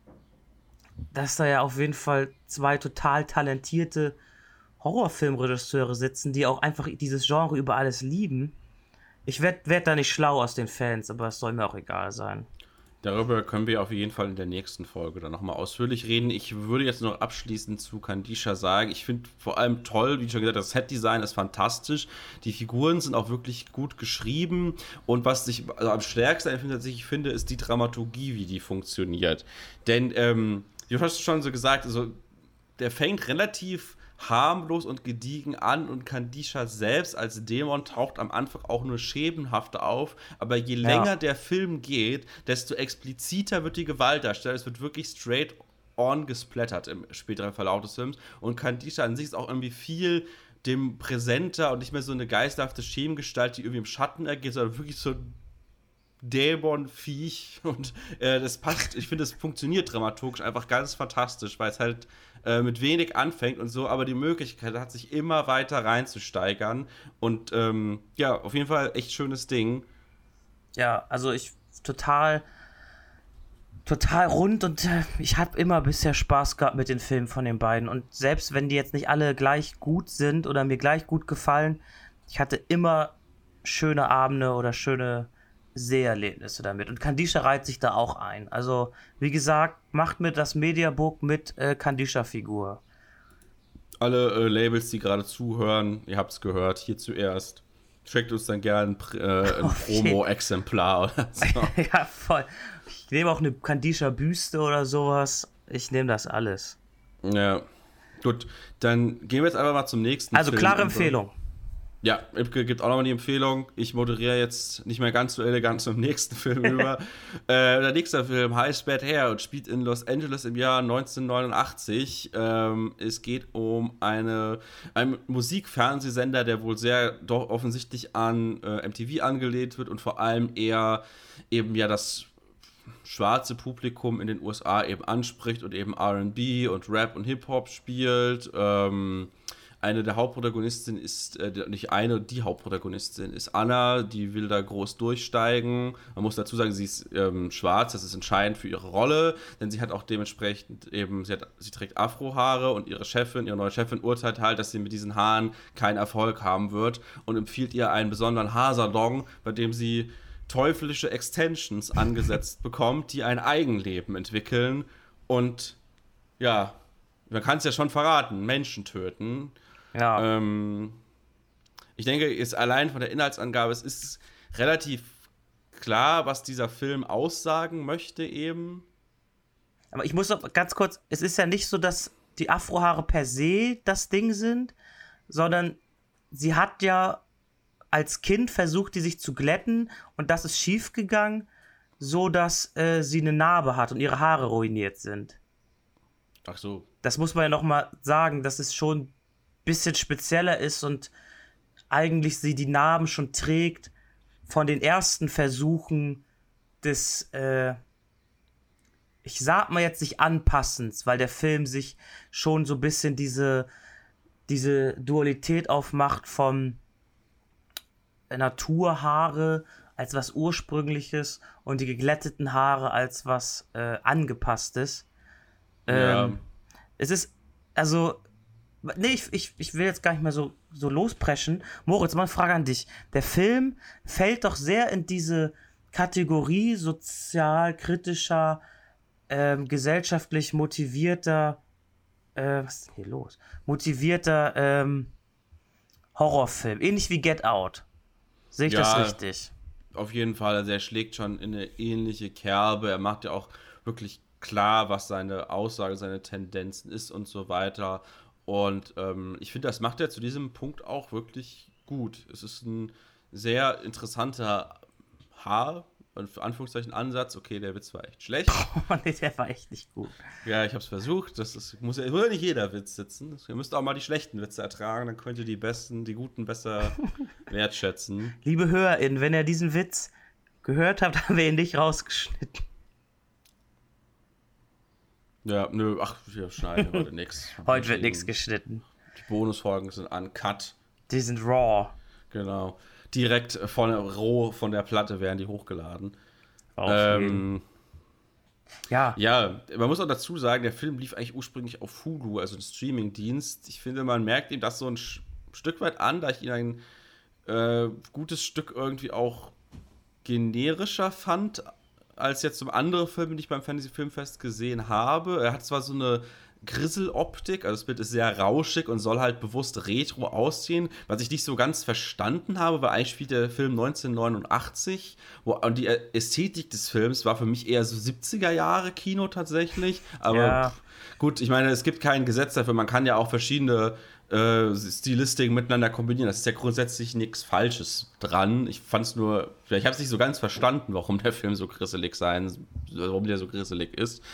ja auf jeden Fall 2 total talentierte Horrorfilmregisseure sitzen, die auch einfach dieses Genre über alles lieben. Ich werd da nicht schlau aus den Fans, aber es soll mir auch egal sein. Darüber können wir auf jeden Fall in der nächsten Folge dann nochmal ausführlich reden. Ich würde jetzt noch abschließend zu Kandisha sagen, ich finde vor allem toll, wie schon gesagt, das Set-Design ist fantastisch. Die Figuren sind auch wirklich gut geschrieben. Und was ich am stärksten ich finde, ist die Dramaturgie, wie die funktioniert. Denn, du hast schon so gesagt, also der fängt relativ harmlos und gediegen an und Kandisha selbst als Dämon taucht am Anfang auch nur schemenhaft auf, aber je länger der Film geht, desto expliziter wird die Gewalt dargestellt. Es wird wirklich straight on gesplattert im späteren Verlauf des Films und Kandisha an sich ist auch irgendwie viel dem präsenter und nicht mehr so eine geisterhafte Schemengestalt, die irgendwie im Schatten ergeht, sondern wirklich so Dämon-Viech und das passt, ich finde, es funktioniert dramaturgisch einfach ganz fantastisch, weil es halt mit wenig anfängt und so, aber die Möglichkeit hat, sich immer weiter reinzusteigern und ja, auf jeden Fall echt schönes Ding. Ja, also ich total rund und ich habe immer bisher Spaß gehabt mit den Filmen von den beiden und selbst wenn die jetzt nicht alle gleich gut sind oder mir gleich gut gefallen, ich hatte immer schöne Abende oder schöne Seherlebnisse damit. Und Kandisha reiht sich da auch ein. Also, wie gesagt, macht mir das Mediabook mit Kandisha-Figur. Alle Labels, die gerade zuhören, ihr habt es gehört, hier zuerst. Schickt uns dann gerne ein Promo-Exemplar oder so. Ja, voll. Ich nehme auch eine Kandisha-Büste oder sowas. Ich nehme das alles. Ja, gut. Dann gehen wir jetzt einfach mal zum nächsten Also, Film. klare Empfehlung. Ja, Ipke gibt auch nochmal die Empfehlung. Ich moderiere jetzt nicht mehr ganz so elegant zum nächsten Film über. Der nächste Film heißt Bad Hair und spielt in Los Angeles im Jahr 1989. Es geht um einen Musikfernsehsender, der wohl sehr doch offensichtlich an MTV angelehnt wird und vor allem eher eben ja das schwarze Publikum in den USA eben anspricht und eben R&B und Rap und Hip-Hop spielt. Eine der Hauptprotagonistinnen ist, die Hauptprotagonistin ist Anna, die will da groß durchsteigen. Man muss dazu sagen, sie ist schwarz, das ist entscheidend für ihre Rolle, denn sie hat auch dementsprechend eben, sie trägt Afrohaare und ihre neue Chefin urteilt halt, dass sie mit diesen Haaren keinen Erfolg haben wird und empfiehlt ihr einen besonderen Haarsalon, bei dem sie teuflische Extensions angesetzt bekommt, die ein Eigenleben entwickeln und ja, man kann es ja schon verraten, Menschen töten. Ja. Ich denke, jetzt allein von der Inhaltsangabe, es ist relativ klar, was dieser Film aussagen möchte eben. Aber ich muss noch ganz kurz, es ist ja nicht so, dass die Afrohaare per se das Ding sind, sondern sie hat ja als Kind versucht, die sich zu glätten und das ist schiefgegangen, so dass sie eine Narbe hat und ihre Haare ruiniert sind. Ach so. Das muss man ja nochmal sagen, dass es schon ein bisschen spezieller ist und eigentlich sie die Narben schon trägt von den ersten Versuchen des, ich sag mal jetzt nicht Anpassens, weil der Film sich schon so ein bisschen diese Dualität aufmacht von Naturhaare als was Ursprüngliches und die geglätteten Haare als was Angepasstes. Es ist, also, nee, ich will jetzt gar nicht mehr so lospreschen. Moritz, mal eine Frage an dich. Der Film fällt doch sehr in diese Kategorie sozialkritischer, gesellschaftlich motivierter, was ist denn hier los? Motivierter Horrorfilm. Ähnlich wie Get Out. Sehe ich das richtig? Auf jeden Fall. Also er schlägt schon in eine ähnliche Kerbe. Er macht ja auch wirklich klar, was seine Aussage, seine Tendenzen ist und so weiter. Und ich finde, das macht er zu diesem Punkt auch wirklich gut. Es ist ein sehr interessanter für Anführungszeichen Ansatz. Okay, der Witz war echt schlecht. Oh, nee, der war echt nicht gut. Ja, ich habe es versucht. Muss ja nicht jeder Witz sitzen. Ihr müsst auch mal die schlechten Witze ertragen, dann könnt ihr die guten besser wertschätzen. Liebe HörerInnen, wenn ihr diesen Witz gehört habt, haben wir ihn nicht rausgeschnitten. Ja, nö, wir schneiden heute nichts. Heute wird nichts geschnitten. Die Bonusfolgen sind uncut. Die sind raw. Genau. Direkt roh von der Platte werden die hochgeladen. Ja, man muss auch dazu sagen, der Film lief eigentlich ursprünglich auf Hulu, also ein Streamingdienst. Ich finde, man merkt ihm das so ein Stück weit an, da ich ihn ein gutes Stück irgendwie auch generischer fand, als jetzt zum anderen Film, den ich beim Fantasy Filmfest gesehen habe. Er hat zwar so eine Grisseloptik, also das Bild ist sehr rauschig und soll halt bewusst retro aussehen. Was ich nicht so ganz verstanden habe, war eigentlich spielt der Film 1989, und die Ästhetik des Films war für mich eher so 70er Jahre Kino tatsächlich. Aber gut, ich meine, es gibt kein Gesetz dafür, man kann ja auch verschiedene Stilistiken miteinander kombinieren. Das ist ja grundsätzlich nichts Falsches dran. Ich fand's nur, ich habe es nicht so ganz verstanden, warum der Film so grisselig warum der so grisselig ist.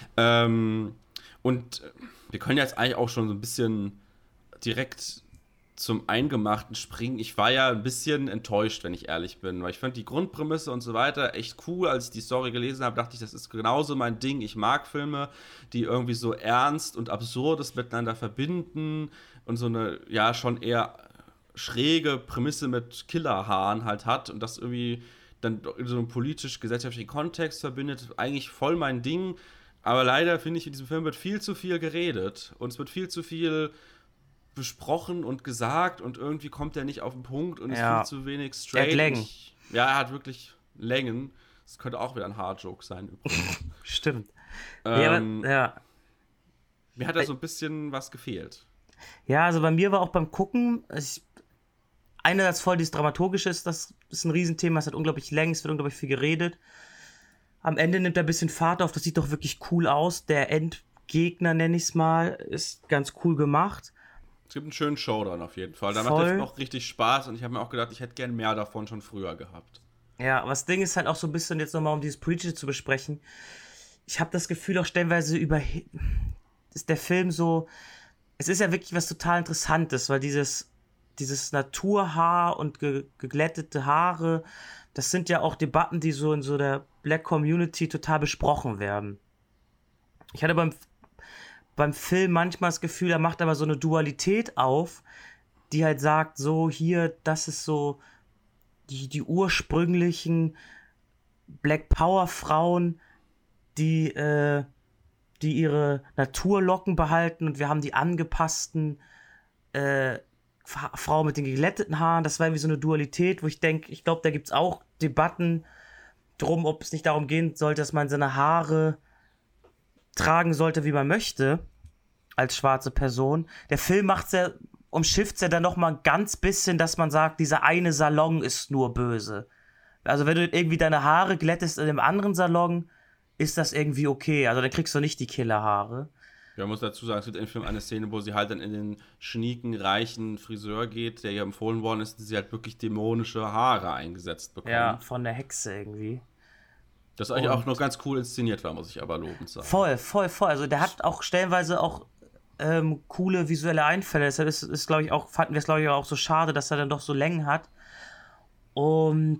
Und wir können jetzt eigentlich auch schon so ein bisschen direkt zum Eingemachten springen. Ich war ja ein bisschen enttäuscht, wenn ich ehrlich bin, weil ich fand die Grundprämisse und so weiter echt cool. Als ich die Story gelesen habe, dachte ich, das ist genauso mein Ding. Ich mag Filme, die irgendwie so ernst und Absurdes miteinander verbinden und so eine, ja, schon eher schräge Prämisse mit Killerhaaren halt hat und das irgendwie dann in so einem politisch-gesellschaftlichen Kontext verbindet. Eigentlich voll mein Ding. Aber leider finde ich, in diesem Film wird viel zu viel geredet und es wird viel zu viel besprochen und gesagt und irgendwie kommt er nicht auf den Punkt und ist viel zu wenig straight. Er hat Längen. Er hat wirklich Längen. Das könnte auch wieder ein Hard-Joke sein übrigens. Stimmt. Mir hat da so ein bisschen was gefehlt. Ja, also bei mir war auch beim Gucken, einerseits voll dieses Dramaturgische das ist ein Riesenthema, es hat unglaublich Längen, es wird unglaublich viel geredet. Am Ende nimmt er ein bisschen Fahrt auf, das sieht doch wirklich cool aus. Der Endgegner, nenne ich es mal, ist ganz cool gemacht. Es gibt einen schönen Showdown auf jeden Fall. Da macht der Film auch richtig Spaß und ich habe mir auch gedacht, ich hätte gern mehr davon schon früher gehabt. Ja, aber das Ding ist halt auch so ein bisschen, jetzt nochmal um dieses Politische zu besprechen, ich habe das Gefühl auch stellenweise ist der Film so, es ist ja wirklich was total Interessantes, weil dieses Naturhaar und geglättete Haare, das sind ja auch Debatten, die so in so der Black Community total besprochen werden. Ich hatte beim Film manchmal das Gefühl, er macht aber so eine Dualität auf, die halt sagt, so hier, das ist so die ursprünglichen Black Power Frauen, die ihre Naturlocken behalten und wir haben die angepassten Frau mit den geglätteten Haaren. Das war irgendwie so eine Dualität, wo ich denke, ich glaube, da gibt es auch Debatten drum, ob es nicht darum gehen sollte, dass man seine Haare tragen sollte, wie man möchte, als schwarze Person. Der Film umschifft es ja dann noch mal ein ganz bisschen, dass man sagt, dieser eine Salon ist nur böse. Also wenn du irgendwie deine Haare glättest in einem anderen Salon, ist das irgendwie okay. Also dann kriegst du nicht die Killerhaare. Ja, man muss dazu sagen, es gibt im Film eine Szene, wo sie halt dann in den schnieken, reichen Friseur geht, der ihr empfohlen worden ist, dass sie halt wirklich dämonische Haare eingesetzt bekommt. Ja, von der Hexe irgendwie. Das eigentlich auch noch ganz cool inszeniert war, muss ich aber lobend sagen. Voll. Also der hat auch stellenweise auch coole visuelle Einfälle. Deshalb fanden wir es, glaube ich, auch so schade, dass er dann doch so Längen hat. Und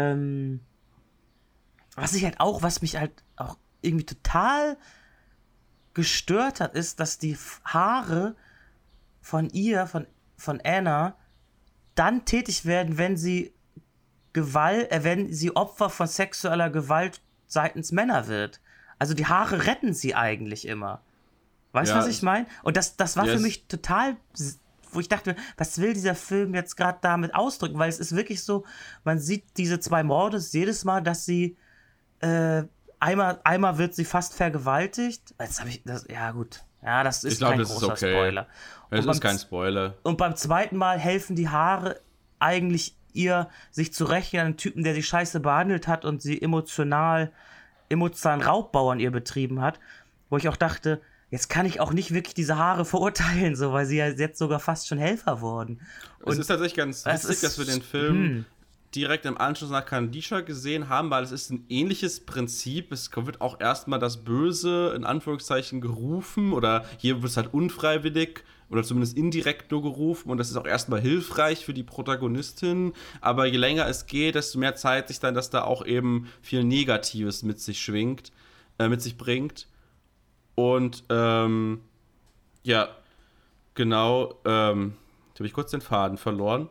was mich halt auch irgendwie total gestört hat, ist, dass die Haare von ihr, von Anna, dann tätig werden, wenn sie wenn sie Opfer von sexueller Gewalt seitens Männer wird. Also die Haare retten sie eigentlich immer. Weißt du, was ich meine? Und das war für mich total, wo ich dachte, was will dieser Film jetzt gerade damit ausdrücken? Weil es ist wirklich so, man sieht diese 2 Morde jedes Mal, dass sie einmal wird sie fast vergewaltigt. Jetzt habe ich das, ja gut. Ja, das ist kein großer Spoiler. Es ist kein Spoiler. Und beim zweiten Mal helfen die Haare eigentlich ihr, sich zu rächen an einen Typen, der sie scheiße behandelt hat und sie emotionalen Raubbau an ihr betrieben hat. Wo ich auch dachte, jetzt kann ich auch nicht wirklich diese Haare verurteilen, so, weil sie ja jetzt sogar fast schon Helfer wurden. Und es ist tatsächlich ganz witzig, dass wir den Film direkt im Anschluss nach Kandisha gesehen haben, weil es ist ein ähnliches Prinzip. Es wird auch erstmal das Böse in Anführungszeichen gerufen oder hier wird es halt unfreiwillig oder zumindest indirekt nur gerufen und das ist auch erstmal hilfreich für die Protagonistin, aber je länger es geht, desto mehr zeigt sich dann, dass da auch eben viel Negatives mit sich bringt. Und ja, genau, jetzt habe ich kurz den Faden verloren.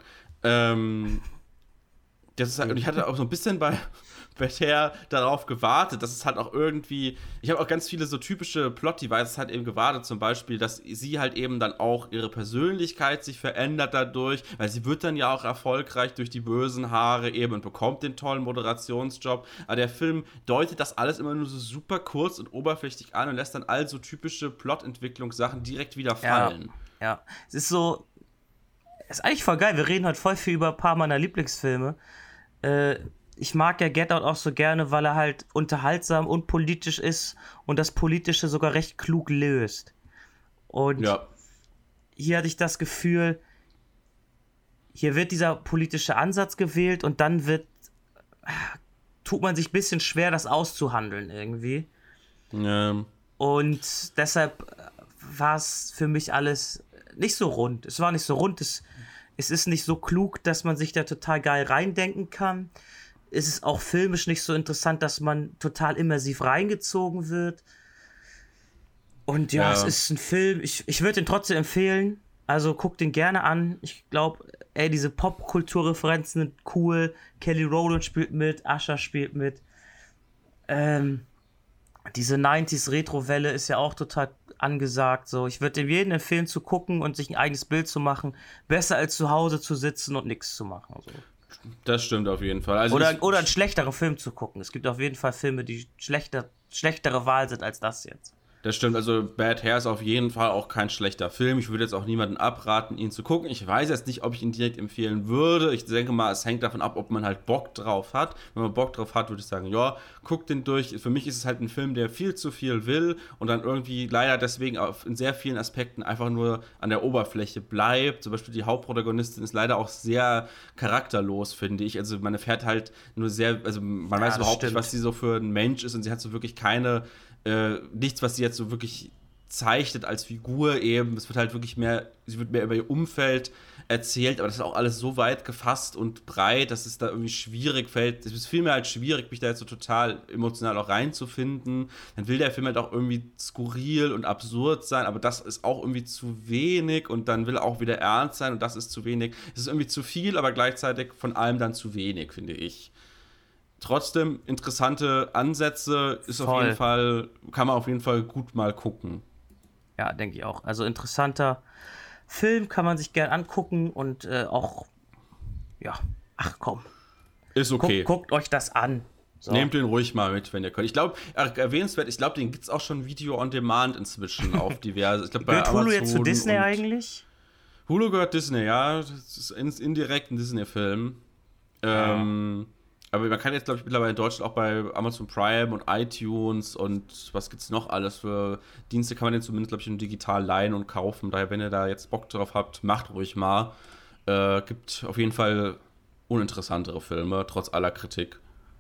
Das ist halt, und ich hatte auch so ein bisschen bei Better darauf gewartet, dass es halt auch irgendwie, ich habe auch ganz viele so typische Plot-Devices halt eben gewartet, zum Beispiel, dass sie halt eben dann auch ihre Persönlichkeit sich verändert dadurch, weil sie wird dann ja auch erfolgreich durch die bösen Haare eben und bekommt den tollen Moderationsjob, aber der Film deutet das alles immer nur so super kurz und oberflächlich an und lässt dann all so typische Plotentwicklungssachen direkt wieder fallen. Ja, es ist so, es ist eigentlich voll geil, wir reden heute voll viel über ein paar meiner Lieblingsfilme. Ich mag ja Get Out auch so gerne, weil er halt unterhaltsam und politisch ist und das Politische sogar recht klug löst. Und hier hatte ich das Gefühl, hier wird dieser politische Ansatz gewählt und dann tut man sich ein bisschen schwer, das auszuhandeln irgendwie. Ja. Und deshalb war es für mich alles nicht so rund. Es war nicht so rund, es ist nicht so klug, dass man sich da total geil reindenken kann. Es ist auch filmisch nicht so interessant, dass man total immersiv reingezogen wird. Und ja, es ist ein Film, ich würde den trotzdem empfehlen. Also guck den gerne an. Ich glaube, diese Popkulturreferenzen sind cool. Kelly Rowland spielt mit, Usher spielt mit. Diese 90s Retro-Welle ist ja auch total angesagt. So, ich würde dem jeden empfehlen zu gucken und sich ein eigenes Bild zu machen. Besser als zu Hause zu sitzen und nichts zu machen. So. Das stimmt auf jeden Fall. Also oder einen schlechteren Film zu gucken. Es gibt auf jeden Fall Filme, die schlechtere Wahl sind als das jetzt. Das stimmt, also Bad Hair ist auf jeden Fall auch kein schlechter Film. Ich würde jetzt auch niemanden abraten, ihn zu gucken. Ich weiß jetzt nicht, ob ich ihn direkt empfehlen würde. Ich denke mal, es hängt davon ab, ob man halt Bock drauf hat. Wenn man Bock drauf hat, würde ich sagen, ja, guck den durch. Für mich ist es halt ein Film, der viel zu viel will und dann irgendwie leider deswegen in sehr vielen Aspekten einfach nur an der Oberfläche bleibt. Zum Beispiel die Hauptprotagonistin ist leider auch sehr charakterlos, finde ich. Also man erfährt halt nur sehr, also man weiß überhaupt nicht, was sie so für ein Mensch ist und sie hat so wirklich nichts, was sie jetzt so wirklich zeichnet als Figur eben. Es wird halt wirklich sie wird mehr über ihr Umfeld erzählt, aber das ist auch alles so weit gefasst und breit, dass es da irgendwie schwierig fällt. Es ist vielmehr halt schwierig, mich da jetzt so total emotional auch reinzufinden. Dann will der Film halt auch irgendwie skurril und absurd sein, aber das ist auch irgendwie zu wenig und dann will er auch wieder ernst sein und das ist zu wenig. Es ist irgendwie zu viel, aber gleichzeitig von allem dann zu wenig, finde ich. Trotzdem interessante Ansätze, auf jeden Fall, kann man auf jeden Fall gut mal gucken. Ja, denke ich auch. Also interessanter Film, kann man sich gern angucken und auch, ja, ach komm. Ist okay. Guckt euch das an. So. Nehmt den ruhig mal mit, wenn ihr könnt. Ich glaube, erwähnenswert, den gibt es auch schon Video on Demand inzwischen auf diverse. Ich glaub, bei gehört Hulu jetzt zu Disney eigentlich? Hulu gehört Disney, ja. Das ist indirekt ein Disney-Film. Aber man kann jetzt, glaube ich, mittlerweile in Deutschland auch bei Amazon Prime und iTunes und was gibt's noch alles für Dienste, kann man den zumindest, glaube ich, digital leihen und kaufen. Daher, wenn ihr da jetzt Bock drauf habt, macht ruhig mal. Gibt auf jeden Fall uninteressantere Filme, trotz aller Kritik.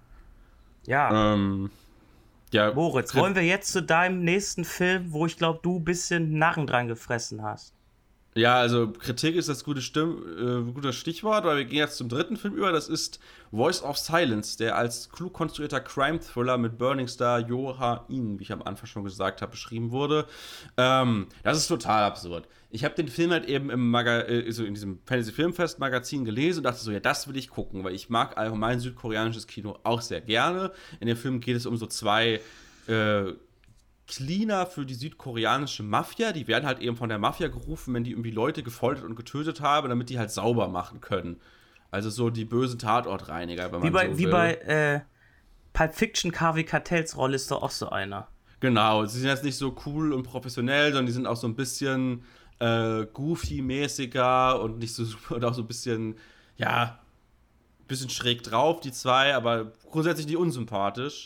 Ja. Ja, Moritz, wollen wir jetzt zu deinem nächsten Film, wo ich glaube, du ein bisschen Narren dran gefressen hast? Ja, also Kritik ist das gutes Stichwort, weil wir gehen jetzt zum dritten Film über. Das ist Voice of Silence, der als klug konstruierter Crime-Thriller mit Burning-Star Jo-Ha-in, wie ich am Anfang schon gesagt habe, beschrieben wurde. Das ist total absurd. Ich habe den Film halt eben also in diesem Fantasy-Filmfest-Magazin gelesen und dachte so, ja, das will ich gucken, weil ich mag allgemein südkoreanisches Kino auch sehr gerne. In dem Film geht es um so zwei Cleaner für die südkoreanische Mafia. Die werden halt eben von der Mafia gerufen, wenn die irgendwie Leute gefoltert und getötet haben, damit die halt sauber machen können. Also so die bösen Tatortreiniger, wenn man so will. Wie bei Pulp Fiction, Harvey Keitels Rolle ist doch auch so einer. Genau, sie sind jetzt nicht so cool und professionell, sondern die sind auch so ein bisschen goofy-mäßiger und nicht so super und auch so ein bisschen, ja, bisschen schräg drauf, die zwei, aber grundsätzlich nicht unsympathisch.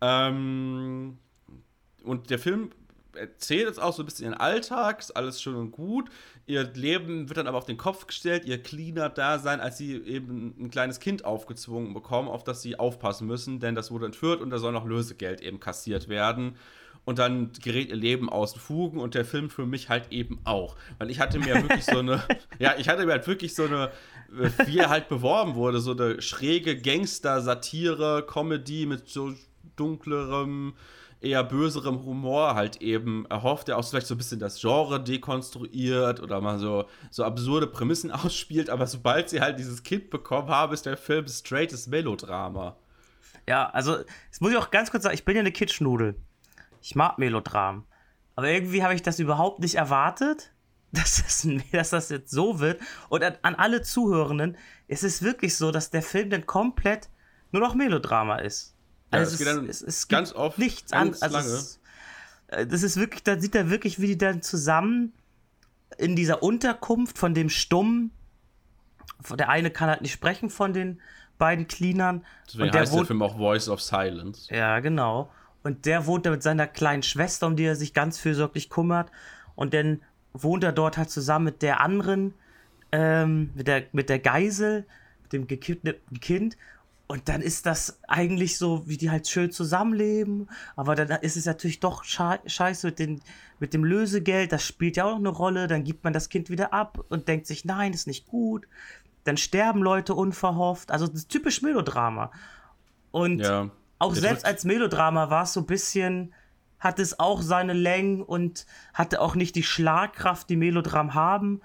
Und der Film erzählt jetzt auch so ein bisschen ihren Alltag, ist alles schön und gut. Ihr Leben wird dann aber auf den Kopf gestellt, ihr Cleaner-Dasein, als sie eben ein kleines Kind aufgezwungen bekommen, auf das sie aufpassen müssen, denn das wurde entführt und da soll noch Lösegeld eben kassiert werden. Und dann gerät ihr Leben aus den Fugen und der Film für mich halt eben auch. Weil ich hatte mir wirklich so eine, wie er halt beworben wurde, so eine schräge Gangster-Satire-Comedy mit so dunklerem, eher böserem Humor halt eben erhofft, der auch vielleicht so ein bisschen das Genre dekonstruiert oder mal so absurde Prämissen ausspielt, aber sobald sie halt dieses Kind bekommen haben, ist der Film straightes Melodrama. Ja, also, das muss ich auch ganz kurz sagen, ich bin ja eine Kitschnudel. Ich mag Melodramen. Aber irgendwie habe ich das überhaupt nicht erwartet, dass das jetzt so wird. Und an alle Zuhörenden, es ist wirklich so, dass der Film dann komplett nur noch Melodrama ist. Ja, Also es geht dann es ganz gibt oft, nichts ganz an. lange. Das ist wirklich, da sieht er wirklich, wie die dann zusammen in dieser Unterkunft von dem Stummen, der eine kann halt nicht sprechen von den beiden Cleanern. Deswegen heißt der Film auch Voice of Silence. Ja, genau. Und der wohnt da mit seiner kleinen Schwester, um die er sich ganz fürsorglich kümmert. Und dann wohnt er dort halt zusammen mit der anderen, mit der Geisel, mit dem gekidnappten Kind. Und dann ist das eigentlich so, wie die halt schön zusammenleben. Aber dann ist es natürlich doch scheiße mit dem Lösegeld. Das spielt ja auch noch eine Rolle. Dann gibt man das Kind wieder ab und denkt sich, nein, ist nicht gut. Dann sterben Leute unverhofft. Also das ist typisch Melodrama. Und ja, auch selbst als Melodrama war es so ein bisschen, hat es auch seine Längen und hatte auch nicht die Schlagkraft, die Melodramen haben.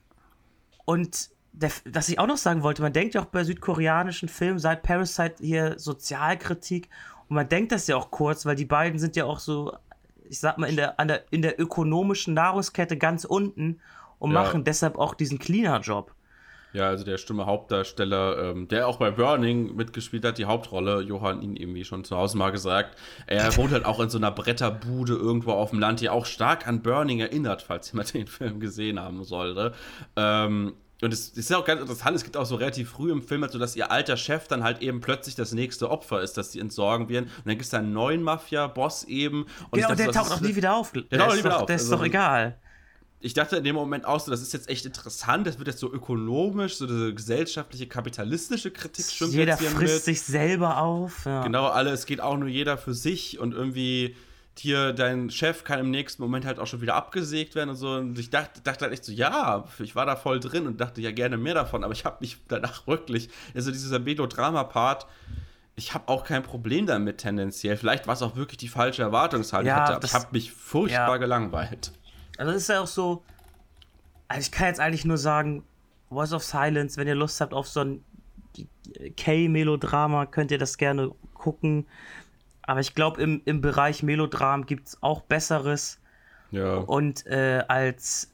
Und was ich auch noch sagen wollte, man denkt ja auch bei südkoreanischen Filmen, seit Parasite hier Sozialkritik, und man denkt das ja auch kurz, weil die beiden sind ja auch so, ich sag mal, in der ökonomischen Nahrungskette ganz unten und machen deshalb auch diesen Cleaner-Job. Ja, also der Hauptdarsteller, der auch bei Burning mitgespielt hat, die Hauptrolle, Jo-Ha-in, eben wie schon zu Hause mal gesagt, er wohnt halt auch in so einer Bretterbude irgendwo auf dem Land, die auch stark an Burning erinnert, falls jemand den Film gesehen haben sollte. Und es ist ja auch ganz interessant, es gibt auch so relativ früh im Film, also dass ihr alter Chef dann halt eben plötzlich das nächste Opfer ist, das sie entsorgen werden. Und dann gibt es da einen neuen Mafia-Boss eben. Und genau, der taucht auch nie wieder auf. Der ist doch egal. Ich dachte in dem Moment auch so, das ist jetzt echt interessant, das wird jetzt so ökonomisch, so diese gesellschaftliche, kapitalistische Kritik schwimmt jeder jetzt hier frisst mit. sich selber auf. Ja. Genau, es geht auch nur jeder für sich und irgendwie hier, dein Chef kann im nächsten Moment halt auch schon wieder abgesägt werden und so. Und ich dachte halt echt so, ja, ich war da voll drin und dachte ja gerne mehr davon, aber ich habe mich danach wirklich, also dieser Melodrama-Part, ich habe auch kein Problem damit tendenziell. Vielleicht war es auch wirklich die falsche Erwartungshaltung, aber ich habe mich furchtbar gelangweilt. Also das ist ja auch so, also ich kann jetzt eigentlich nur sagen, Voice of Silence, wenn ihr Lust habt auf so ein K-Melodrama, könnt ihr das gerne gucken. Aber ich glaube, im Bereich Melodram gibt es auch Besseres. Ja. Und als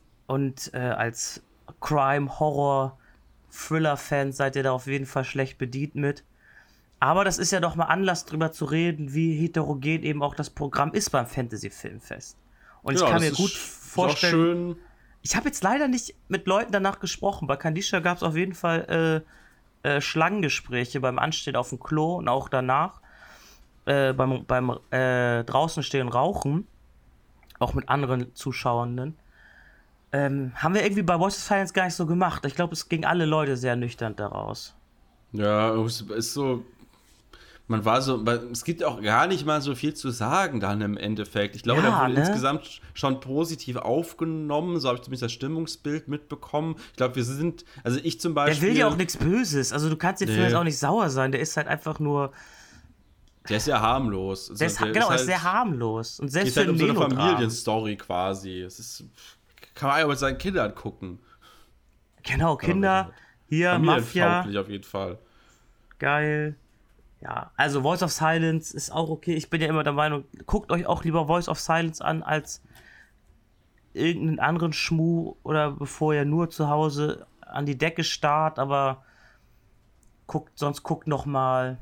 Crime, Horror, Thriller-Fans seid ihr da auf jeden Fall schlecht bedient mit. Aber das ist ja doch mal Anlass, drüber zu reden, wie heterogen eben auch das Programm ist beim Fantasy-Filmfest. Und ich kann mir gut vorstellen, ich habe jetzt leider nicht mit Leuten danach gesprochen. Bei Kandisha gab es auf jeden Fall Schlangengespräche beim Anstehen auf dem Klo und auch danach. Beim draußen stehen und rauchen, auch mit anderen Zuschauenden, haben wir irgendwie bei Voice of Silence gar nicht so gemacht. Ich glaube, es ging alle Leute sehr nüchtern daraus. Ja, es ist so, man war so, es gibt auch gar nicht mal so viel zu sagen dann im Endeffekt. Ich glaube, Ja, der wurde ne? insgesamt schon positiv aufgenommen, so habe ich zumindest das Stimmungsbild mitbekommen. Ich glaube, also ich zum Beispiel. Der will ja auch nichts Böses, also du kannst den Film jetzt auch nicht sauer sein, der ist halt einfach nur... Der ist ja harmlos. Also ist sehr harmlos. Und selbst für ein um so eine Melodram. Familienstory quasi. Es ist, kann man ja mit seinen Kindern gucken. Genau, Kinder, hier, Mafia. Familientauglich auf jeden Fall. Geil. Ja, also Voice of Silence ist auch okay. Ich bin ja immer der Meinung, guckt euch auch lieber Voice of Silence an, als irgendeinen anderen Schmuh oder bevor ihr nur zu Hause an die Decke starrt, aber sonst guckt noch mal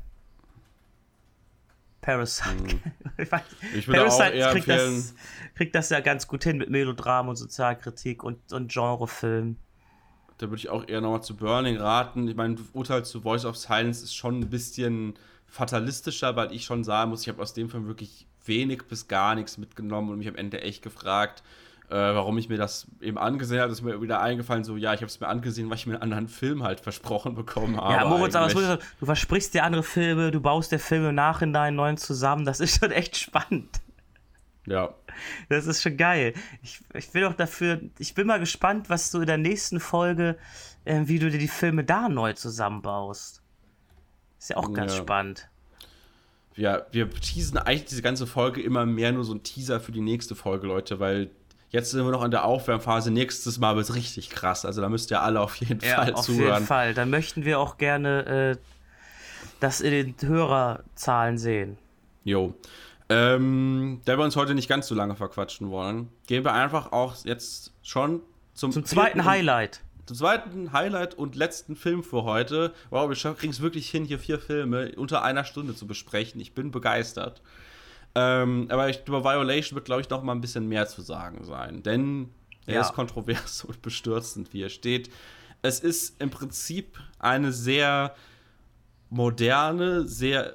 Parasite. Ich würde auch eher kriegt das ja ganz gut hin mit Melodram und Sozialkritik und Genrefilm. Da würde ich auch eher nochmal zu Burning raten. Ich meine, Urteil zu Voice of Silence ist schon ein bisschen fatalistischer, weil ich schon sagen muss, ich habe aus dem Film wirklich wenig bis gar nichts mitgenommen und mich am Ende echt gefragt, warum ich mir das eben angesehen habe. Das ist mir wieder eingefallen, so, ja, ich habe es mir angesehen, weil ich mir einen anderen Film halt versprochen bekommen habe. Ja, Moritz, aber du versprichst dir andere Filme, du baust der Filme im Nachhinein neuen zusammen, das ist schon echt spannend. Ja. Das ist schon geil. Ich bin mal gespannt, was du in der nächsten Folge, wie du dir die Filme da neu zusammenbaust. Ist ja auch ganz spannend. Ja, wir teasen eigentlich diese ganze Folge immer mehr nur so ein Teaser für die nächste Folge, Leute, weil jetzt sind wir noch in der Aufwärmphase. Nächstes Mal wird es richtig krass. Also da müsst ihr alle auf jeden Fall zuhören. Auf jeden Fall. Dann möchten wir auch gerne das in den Hörerzahlen sehen. Jo. Da wir uns heute nicht ganz so lange verquatschen wollen, gehen wir einfach auch jetzt schon zum zweiten Highlight. Zum zweiten Highlight und letzten Film für heute. Wow, wir kriegen es wirklich hin, hier 4 Filme unter einer Stunde zu besprechen. Ich bin begeistert. Aber über Violation wird, glaube ich, noch mal ein bisschen mehr zu sagen sein. Denn er ist kontrovers und bestürzend, wie er steht. Es ist im Prinzip eine sehr moderne, sehr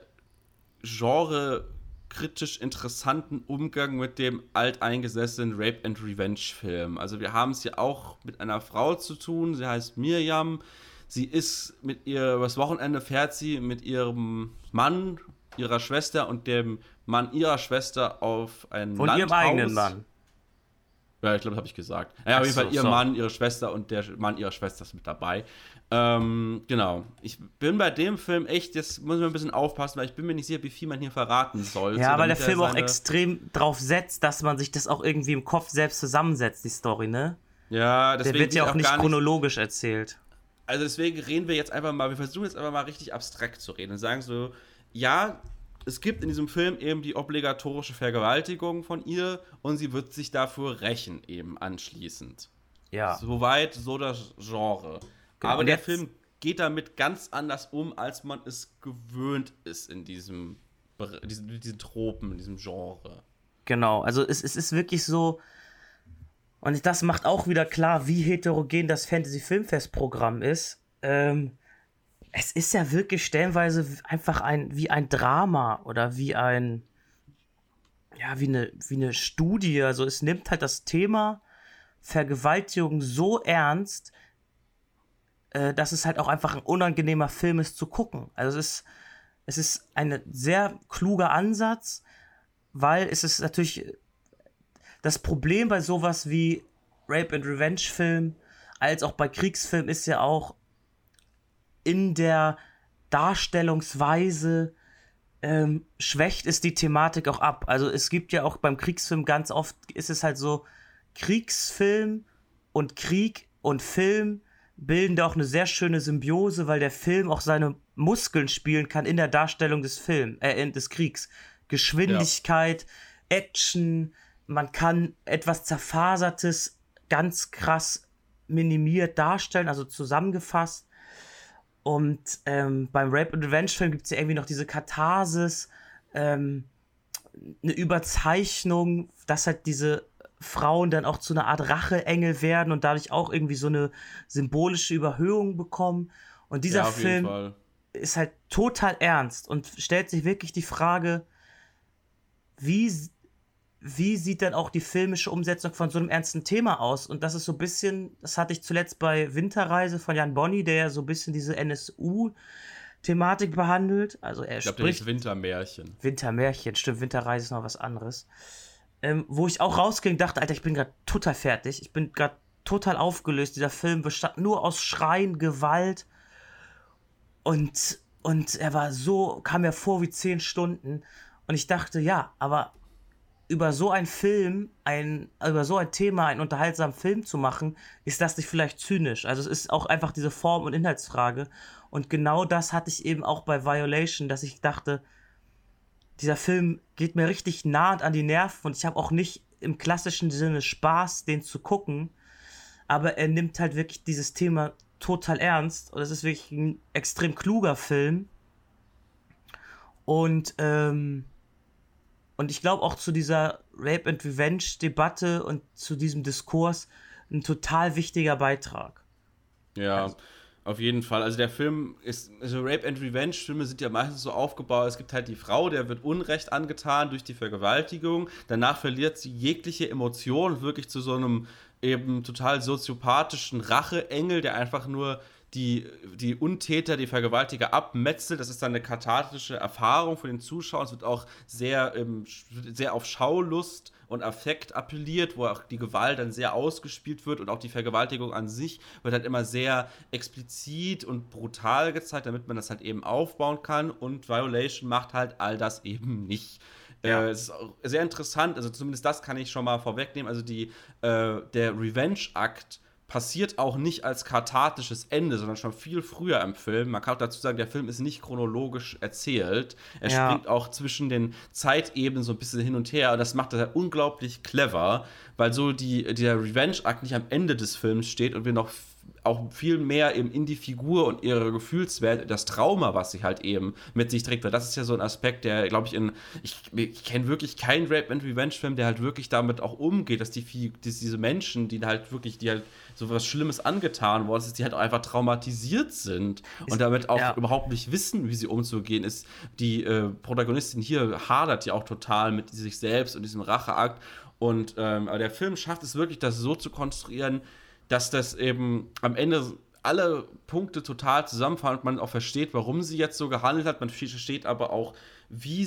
genrekritisch interessanten Umgang mit dem alteingesessenen Rape-and-Revenge-Film. Also wir haben es ja auch mit einer Frau zu tun, sie heißt Miriam. Sie ist übers Wochenende fährt sie mit ihrem Mann, ihrer Schwester und dem Mann ihrer Schwester auf ein Landhaus. Und ihrem eigenen Mann. Ja, ich glaube, das habe ich gesagt. Ja, auf jeden Fall ihr Mann, ihre Schwester und der Mann ihrer Schwester ist mit dabei. Genau. Ich bin bei dem Film echt, jetzt muss man ein bisschen aufpassen, weil ich bin mir nicht sicher, wie viel man hier verraten soll. Ja, weil der Film auch extrem drauf setzt, dass man sich das auch irgendwie im Kopf selbst zusammensetzt, die Story, ne? Ja, deswegen. Der wird ja auch nicht chronologisch erzählt. Also deswegen reden wir jetzt einfach mal, wir versuchen jetzt einfach mal richtig abstrakt zu reden und sagen so, ja, es gibt in diesem Film eben die obligatorische Vergewaltigung von ihr und sie wird sich dafür rächen eben anschließend. Ja. Soweit so das Genre. Genau. Aber der Film geht damit ganz anders um, als man es gewöhnt ist in diesen Tropen, in diesem Genre. Genau, also es ist wirklich so, und das macht auch wieder klar, wie heterogen das Fantasy-Filmfest-Programm ist. Es ist ja wirklich stellenweise einfach wie ein Drama oder wie eine Studie. Also es nimmt halt das Thema Vergewaltigung so ernst, dass es halt auch einfach ein unangenehmer Film ist zu gucken. Also es ist ein sehr kluger Ansatz, weil es ist natürlich das Problem bei sowas wie Rape-and-Revenge-Film als auch bei Kriegsfilmen ist ja auch in der Darstellungsweise schwächt es die Thematik auch ab. Also es gibt ja auch beim Kriegsfilm ganz oft, ist es halt so, Kriegsfilm und Krieg und Film bilden da auch eine sehr schöne Symbiose, weil der Film auch seine Muskeln spielen kann in der Darstellung des des Kriegs. Geschwindigkeit, Action, man kann etwas Zerfasertes ganz krass minimiert darstellen, also zusammengefasst. Und beim Rape-and-Revenge-Film gibt es ja irgendwie noch diese Katharsis, eine Überzeichnung, dass halt diese Frauen dann auch zu einer Art Racheengel werden und dadurch auch irgendwie so eine symbolische Überhöhung bekommen. Und dieser Film ist halt total ernst und stellt sich wirklich die Frage, wie sieht dann auch die filmische Umsetzung von so einem ernsten Thema aus? Und das ist so ein bisschen, das hatte ich zuletzt bei Winterreise von Jan Bonny, der ja so ein bisschen diese NSU Thematik behandelt. Also er Ich glaube, spricht... das ist Wintermärchen. Wintermärchen, stimmt, Winterreise ist noch was anderes. Wo ich auch rausging, dachte, Alter, ich bin gerade total fertig. Ich bin gerade total aufgelöst. Dieser Film bestand nur aus Schreien, Gewalt. Und er war so, kam mir vor wie 10 Stunden. Und ich dachte, ja, aber über so einen Film, über so ein Thema einen unterhaltsamen Film zu machen, ist das nicht vielleicht zynisch? Also es ist auch einfach diese Form- und Inhaltsfrage. Und genau das hatte ich eben auch bei Violation, dass ich dachte, dieser Film geht mir richtig nah an die Nerven und ich habe auch nicht im klassischen Sinne Spaß, den zu gucken. Aber er nimmt halt wirklich dieses Thema total ernst und es ist wirklich ein extrem kluger Film. Und ich glaube auch zu dieser Rape and Revenge Debatte und zu diesem Diskurs ein total wichtiger Beitrag. Ja, Also- auf jeden Fall. Also der Film ist, also Rape and Revenge Filme sind ja meistens so aufgebaut, es gibt halt die Frau, der wird Unrecht angetan durch die Vergewaltigung, danach verliert sie jegliche Emotion, wirklich zu so einem eben total soziopathischen Racheengel, der einfach nur die Untäter, die Vergewaltiger abmetzelt. Das ist dann eine kathartische Erfahrung für den Zuschauer. Es wird auch sehr auf Schaulust und Affekt appelliert, wo auch die Gewalt dann sehr ausgespielt wird und auch die Vergewaltigung an sich wird halt immer sehr explizit und brutal gezeigt, damit man das halt eben aufbauen kann, und Violation macht halt all das eben nicht. Ja. Es ist auch sehr interessant, also zumindest das kann ich schon mal vorwegnehmen, also der Revenge-Akt passiert auch nicht als kathartisches Ende, sondern schon viel früher im Film. Man kann auch dazu sagen, der Film ist nicht chronologisch erzählt. Er springt auch zwischen den Zeitebenen so ein bisschen hin und her und das macht er unglaublich clever, weil so der Revenge-Akt nicht am Ende des Films steht und wir noch auch viel mehr eben in die Figur und ihre Gefühlswelt, das Trauma, was sie halt eben mit sich trägt, weil das ist ja so ein Aspekt, der, glaube ich kenne wirklich keinen Rape and Revenge-Film, der halt wirklich damit auch umgeht, dass diese Menschen, die halt so was Schlimmes angetan worden ist, die halt auch einfach traumatisiert sind und damit auch überhaupt nicht wissen, wie sie umzugehen ist. Die Protagonistin hier hadert ja auch total mit sich selbst und diesem Racheakt, und aber der Film schafft es wirklich, das so zu konstruieren, dass das eben am Ende alle Punkte total zusammenfallen und man auch versteht, warum sie jetzt so gehandelt hat. Man versteht aber auch, wie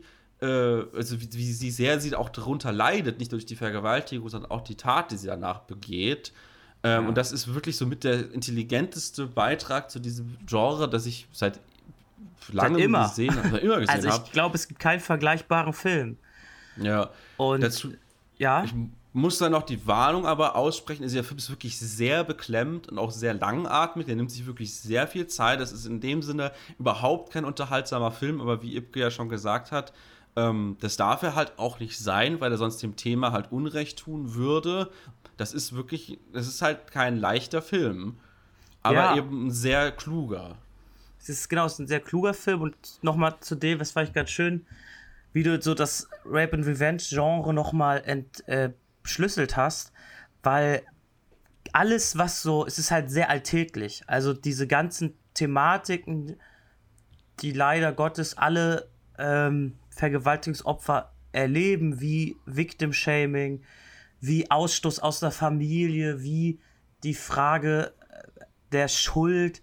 sehr sie auch darunter leidet, nicht nur durch die Vergewaltigung, sondern auch die Tat, die sie danach begeht. Und das ist wirklich so mit der intelligenteste Beitrag zu diesem Genre, das ich seit langem gesehen habe. Also ich glaube, es gibt keinen vergleichbaren Film. Ja. Und dazu, ja. Ich muss dann noch die Warnung aber aussprechen, also der Film ist wirklich sehr beklemmt und auch sehr langatmig, der nimmt sich wirklich sehr viel Zeit, das ist in dem Sinne überhaupt kein unterhaltsamer Film, aber wie Ibke ja schon gesagt hat, das darf er halt auch nicht sein, weil er sonst dem Thema halt Unrecht tun würde. Das ist halt kein leichter Film, aber eben ein sehr kluger. Es ist ein sehr kluger Film, und nochmal zu dem, das fand ich ganz schön, wie du so das Rape and Revenge Genre nochmal entschlüsselt hast, weil alles, was so, es ist halt sehr alltäglich, also diese ganzen Thematiken, die leider Gottes alle Vergewaltigungsopfer erleben, wie Victim-Shaming, wie Ausstoß aus der Familie, wie die Frage der Schuld,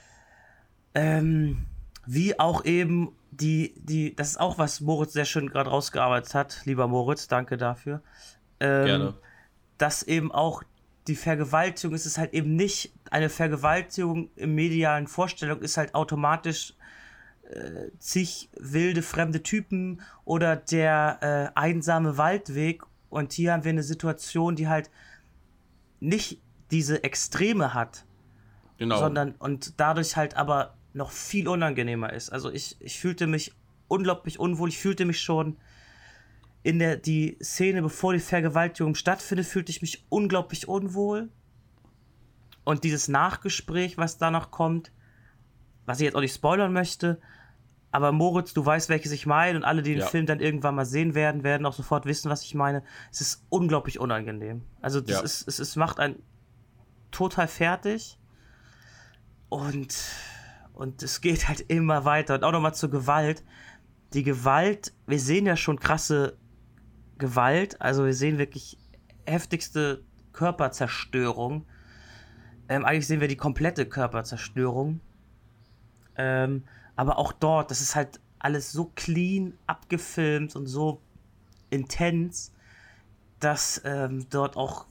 wie auch eben das ist auch, was Moritz sehr schön gerade rausgearbeitet hat, lieber Moritz, danke dafür. Gerne. Dass eben auch die Vergewaltigung, es ist halt eben nicht eine Vergewaltigung im medialen Vorstellung, ist halt automatisch zig wilde, fremde Typen oder der einsame Waldweg, und hier haben wir eine Situation, die halt nicht diese Extreme hat, sondern und dadurch halt aber noch viel unangenehmer ist. Also ich fühlte mich unglaublich unwohl, ich fühlte mich schon die Szene, bevor die Vergewaltigung stattfindet, fühlte ich mich unglaublich unwohl. Und dieses Nachgespräch, was danach kommt, was ich jetzt auch nicht spoilern möchte, aber Moritz, du weißt, welches ich meine, und alle, die den Film dann irgendwann mal sehen werden auch sofort wissen, was ich meine. Es ist unglaublich unangenehm. Also es macht einen total fertig, und es geht halt immer weiter. Und auch nochmal zur Gewalt. Die Gewalt, wir sehen ja schon krasse Gewalt, also wir sehen wirklich heftigste Körperzerstörung. Eigentlich sehen wir die komplette Körperzerstörung. Aber Aber auch dort, das ist halt alles so clean abgefilmt und so intens, dass dort auch,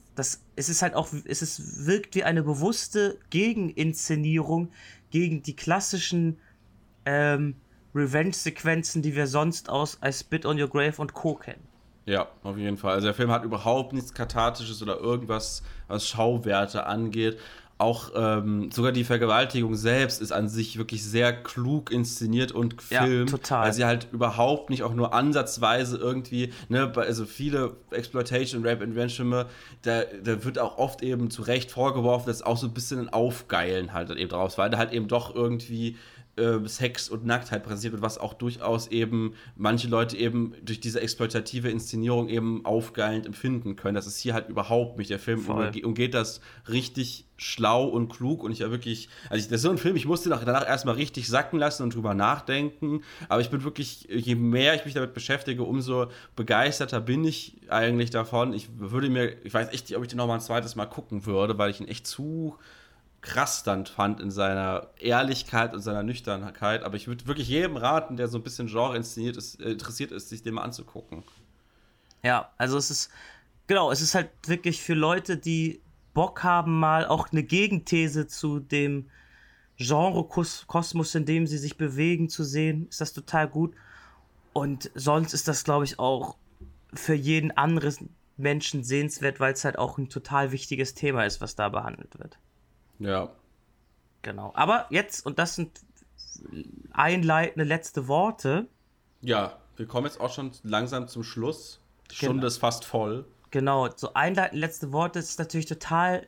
wirkt wie eine bewusste Gegeninszenierung gegen die klassischen Revenge-Sequenzen, die wir sonst aus I Spit on Your Grave und Co. kennen. Ja, auf jeden Fall. Also der Film hat überhaupt nichts Kathartisches oder irgendwas, was Schauwerte angeht. Auch sogar die Vergewaltigung selbst ist an sich wirklich sehr klug inszeniert und gefilmt. Ja, total. Weil sie halt überhaupt nicht auch nur ansatzweise irgendwie, ne, also viele Exploitation, Rape and Revenge-Filme, da wird auch oft eben zu Recht vorgeworfen, dass auch so ein bisschen ein Aufgeilen halt eben draus, weil da halt eben doch irgendwie Sex und Nacktheit präsentiert wird, was auch durchaus eben manche Leute eben durch diese exploitative Inszenierung eben aufgeilend empfinden können. Das ist hier halt überhaupt nicht. Der Film umgeht das richtig schlau und klug und ich ja wirklich, also das ist so ein Film, ich musste danach erstmal richtig sacken lassen und drüber nachdenken, aber ich bin wirklich, je mehr ich mich damit beschäftige, umso begeisterter bin ich eigentlich davon. Ich weiß echt nicht, ob ich den nochmal ein zweites Mal gucken würde, weil ich ihn echt zu krass dann fand in seiner Ehrlichkeit und seiner Nüchternheit, aber ich würde wirklich jedem raten, der so ein bisschen Genre interessiert ist, sich den mal anzugucken. Ja, also es ist halt wirklich für Leute, die Bock haben, mal auch eine Gegenthese zu dem Genre-Kosmos, in dem sie sich bewegen, zu sehen, ist das total gut. Und sonst ist das, glaube ich, auch für jeden anderen Menschen sehenswert, weil es halt auch ein total wichtiges Thema ist, was da behandelt wird. Ja. Genau. Aber jetzt, und das sind einleitende letzte Worte. Ja, wir kommen jetzt auch schon langsam zum Schluss. Die Stunde ist fast voll. Genau, so einleitende letzte Worte ist natürlich total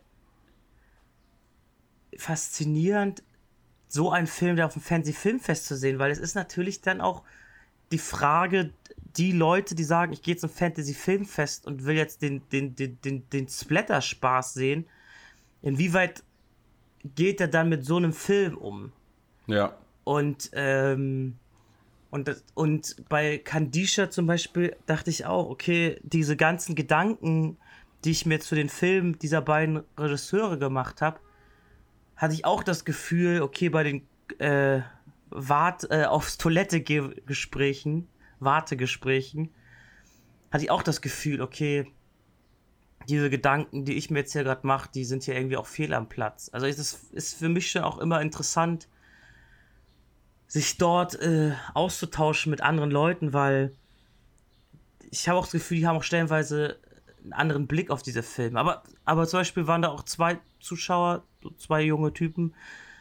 faszinierend, so einen Film da auf dem Fantasy-Filmfest zu sehen, weil es ist natürlich dann auch die Frage, die Leute, die sagen, ich gehe zum Fantasy-Filmfest und will jetzt den Splatter-Spaß sehen, inwieweit geht er dann mit so einem Film um? Ja. Und bei Kandisha zum Beispiel dachte ich auch, okay, diese ganzen Gedanken, die ich mir zu den Filmen dieser beiden Regisseure gemacht habe, hatte ich auch das Gefühl, okay, bei den aufs Toilette-Gesprächen, Wartegesprächen, hatte ich auch das Gefühl, okay, diese Gedanken, die ich mir jetzt hier gerade mache, die sind hier irgendwie auch fehl am Platz. Also es ist für mich schon auch immer interessant, sich dort auszutauschen mit anderen Leuten, weil ich habe auch das Gefühl, die haben auch stellenweise einen anderen Blick auf diese Filme. Aber zum Beispiel waren da auch zwei Zuschauer, zwei junge Typen,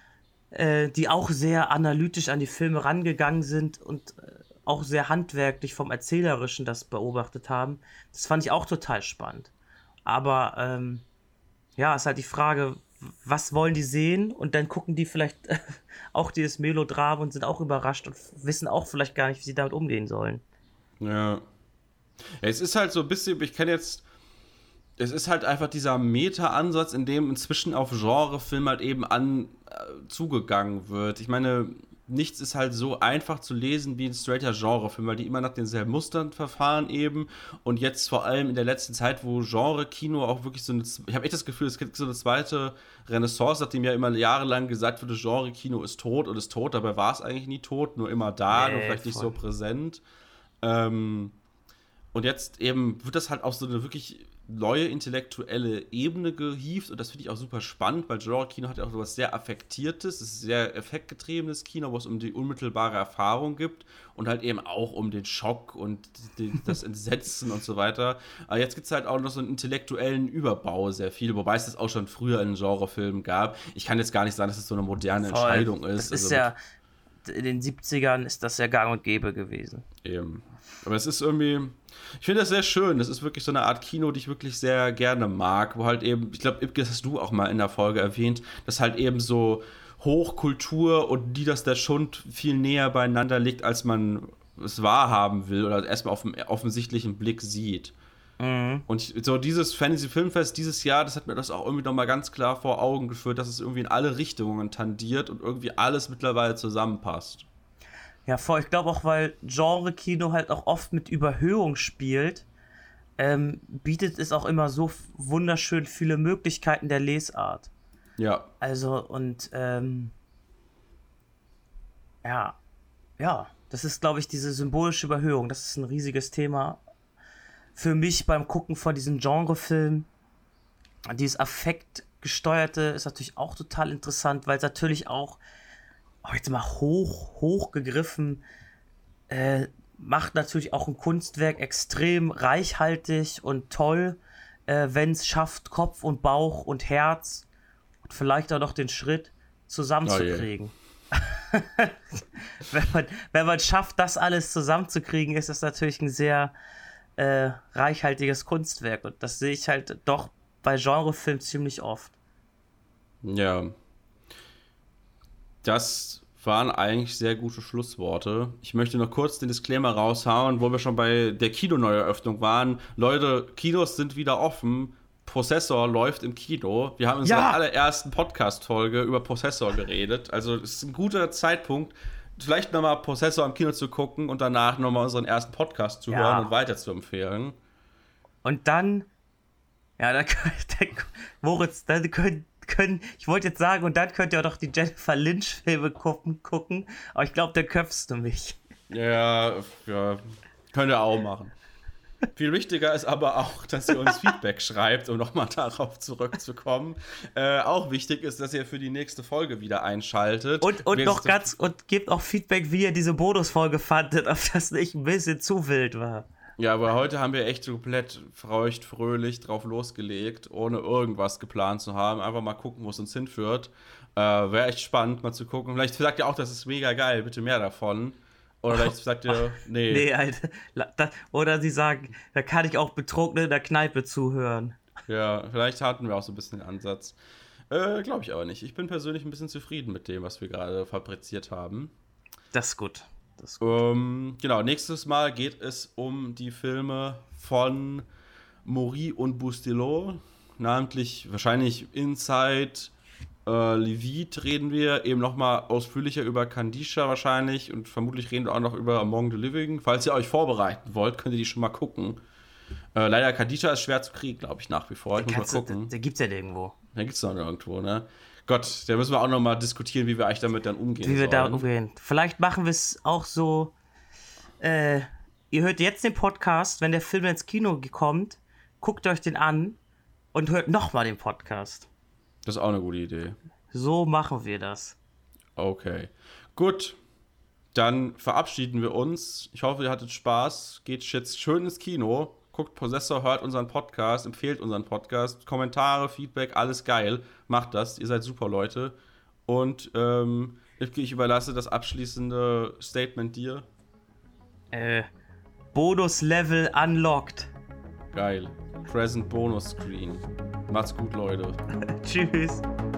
die auch sehr analytisch an die Filme rangegangen sind und auch sehr handwerklich vom Erzählerischen das beobachtet haben. Das fand ich auch total spannend. Aber ist halt die Frage, was wollen die sehen? Und dann gucken die vielleicht auch dieses Melodram und sind auch überrascht und wissen auch vielleicht gar nicht, wie sie damit umgehen sollen. Ja. Es ist halt so ein bisschen, es ist halt einfach dieser Meta-Ansatz, in dem inzwischen auf Genrefilm halt eben zugegangen wird. Ich meine, nichts ist halt so einfach zu lesen wie ein straighter Genrefilm, weil die immer nach denselben Mustern verfahren eben und jetzt vor allem in der letzten Zeit, wo Genre-Kino auch wirklich ich habe echt das Gefühl, es gibt so eine zweite Renaissance, nachdem ja immer jahrelang gesagt wurde, Genre-Kino ist tot, dabei war es eigentlich nie tot, nur immer da, nur vielleicht nicht so präsent. Und jetzt eben wird das halt auf so eine wirklich neue intellektuelle Ebene gehievt und das finde ich auch super spannend, weil Genre-Kino hat ja auch so was sehr Affektiertes, es ist sehr effektgetriebenes Kino, wo es um die unmittelbare Erfahrung gibt und halt eben auch um den Schock und das Entsetzen und so weiter. Aber jetzt gibt es halt auch noch so einen intellektuellen Überbau sehr viel, wobei es das auch schon früher in Genrefilmen gab. Ich kann jetzt gar nicht sagen, dass es so eine moderne Entscheidung ist. Das ist in den 70ern ist das ja gang und gäbe gewesen. Eben. Aber es ist irgendwie, ich finde das sehr schön. Das ist wirklich so eine Art Kino, die ich wirklich sehr gerne mag, wo halt eben, ich glaube, Ibke, das hast du auch mal in der Folge erwähnt, dass halt eben so Hochkultur und das der Schund viel näher beieinander liegt, als man es wahrhaben will oder erstmal auf dem offensichtlichen Blick sieht. Mhm. Und so dieses Fantasy-Filmfest dieses Jahr, das hat mir das auch irgendwie nochmal ganz klar vor Augen geführt, dass es irgendwie in alle Richtungen tendiert und irgendwie alles mittlerweile zusammenpasst. Ja, voll. Ich glaube auch, weil Genre-Kino halt auch oft mit Überhöhung spielt, bietet es auch immer so wunderschön viele Möglichkeiten der Lesart. Ja. Also, und ja, das ist, glaube ich, diese symbolische Überhöhung. Das ist ein riesiges Thema für mich beim Gucken von diesen Genrefilmen. Dieses affektgesteuerte ist natürlich auch total interessant, weil es natürlich auch jetzt mal hochgegriffen, macht natürlich auch ein Kunstwerk extrem reichhaltig und toll, wenn es schafft, Kopf und Bauch und Herz und vielleicht auch noch den Schritt zusammenzukriegen. Wenn man schafft, das alles zusammenzukriegen, ist das natürlich ein sehr reichhaltiges Kunstwerk. Und das sehe ich halt doch bei Genrefilmen ziemlich oft. Ja. Das waren eigentlich sehr gute Schlussworte. Ich möchte noch kurz den Disclaimer raushauen, wo wir schon bei der Kinoneueröffnung waren. Leute, Kinos sind wieder offen. Possessor läuft im Kino. Wir haben in unserer allerersten Podcast-Folge über Possessor geredet. Also es ist ein guter Zeitpunkt, vielleicht nochmal Possessor im Kino zu gucken und danach nochmal unseren ersten Podcast zu hören und weiter zu empfehlen. Und dann, Moritz, dann können, ich wollte jetzt sagen, und dann könnt ihr auch noch die Jennifer Lynch-Filme gucken, aber ich glaube, da köpfst du mich. Ja, könnt ihr auch machen. Viel wichtiger ist aber auch, dass ihr uns Feedback schreibt, um nochmal darauf zurückzukommen. Auch wichtig ist, dass ihr für die nächste Folge wieder einschaltet. Und gebt auch Feedback, wie ihr diese Bonusfolge fandet, ob das nicht ein bisschen zu wild war. Ja, aber heute haben wir echt komplett fröhlich drauf losgelegt, ohne irgendwas geplant zu haben. Einfach mal gucken, wo es uns hinführt. Wäre echt spannend, mal zu gucken. Vielleicht sagt ihr auch, das ist mega geil, bitte mehr davon. Oder vielleicht sagt ihr, nee. Nee, Alter. Oder sie sagen, da kann ich auch betrunken in der Kneipe zuhören. Ja, vielleicht hatten wir auch so ein bisschen den Ansatz. Glaube ich aber nicht. Ich bin persönlich ein bisschen zufrieden mit dem, was wir gerade fabriziert haben. Das ist gut. Genau, nächstes Mal geht es um die Filme von Maury und Bustillo. Namentlich wahrscheinlich Inside, Levite reden wir, eben nochmal ausführlicher über Kandisha wahrscheinlich und vermutlich reden wir auch noch über Among the Living. Falls ihr euch vorbereiten wollt, könnt ihr die schon mal gucken. Leider, Kandisha ist schwer zu kriegen, glaube ich, nach wie vor. Ich muss mal gucken. Der gibt's ja nirgendwo. Der gibt's noch nirgendwo, ne? Gott, da müssen wir auch noch mal diskutieren, wie wir eigentlich damit dann umgehen sollen. Wie wir da umgehen. Vielleicht machen wir es auch so, ihr hört jetzt den Podcast, wenn der Film ins Kino kommt, guckt euch den an und hört nochmal den Podcast. Das ist auch eine gute Idee. So machen wir das. Okay. Gut. Dann verabschieden wir uns. Ich hoffe, ihr hattet Spaß. Geht jetzt schön ins Kino. Guckt Possessor, hört unseren Podcast, empfehlt unseren Podcast. Kommentare, Feedback, alles geil. Macht das. Ihr seid super Leute. Und ich überlasse das abschließende Statement dir. Bonus-Level unlocked. Geil. Present Bonus Screen. Macht's gut, Leute. Tschüss.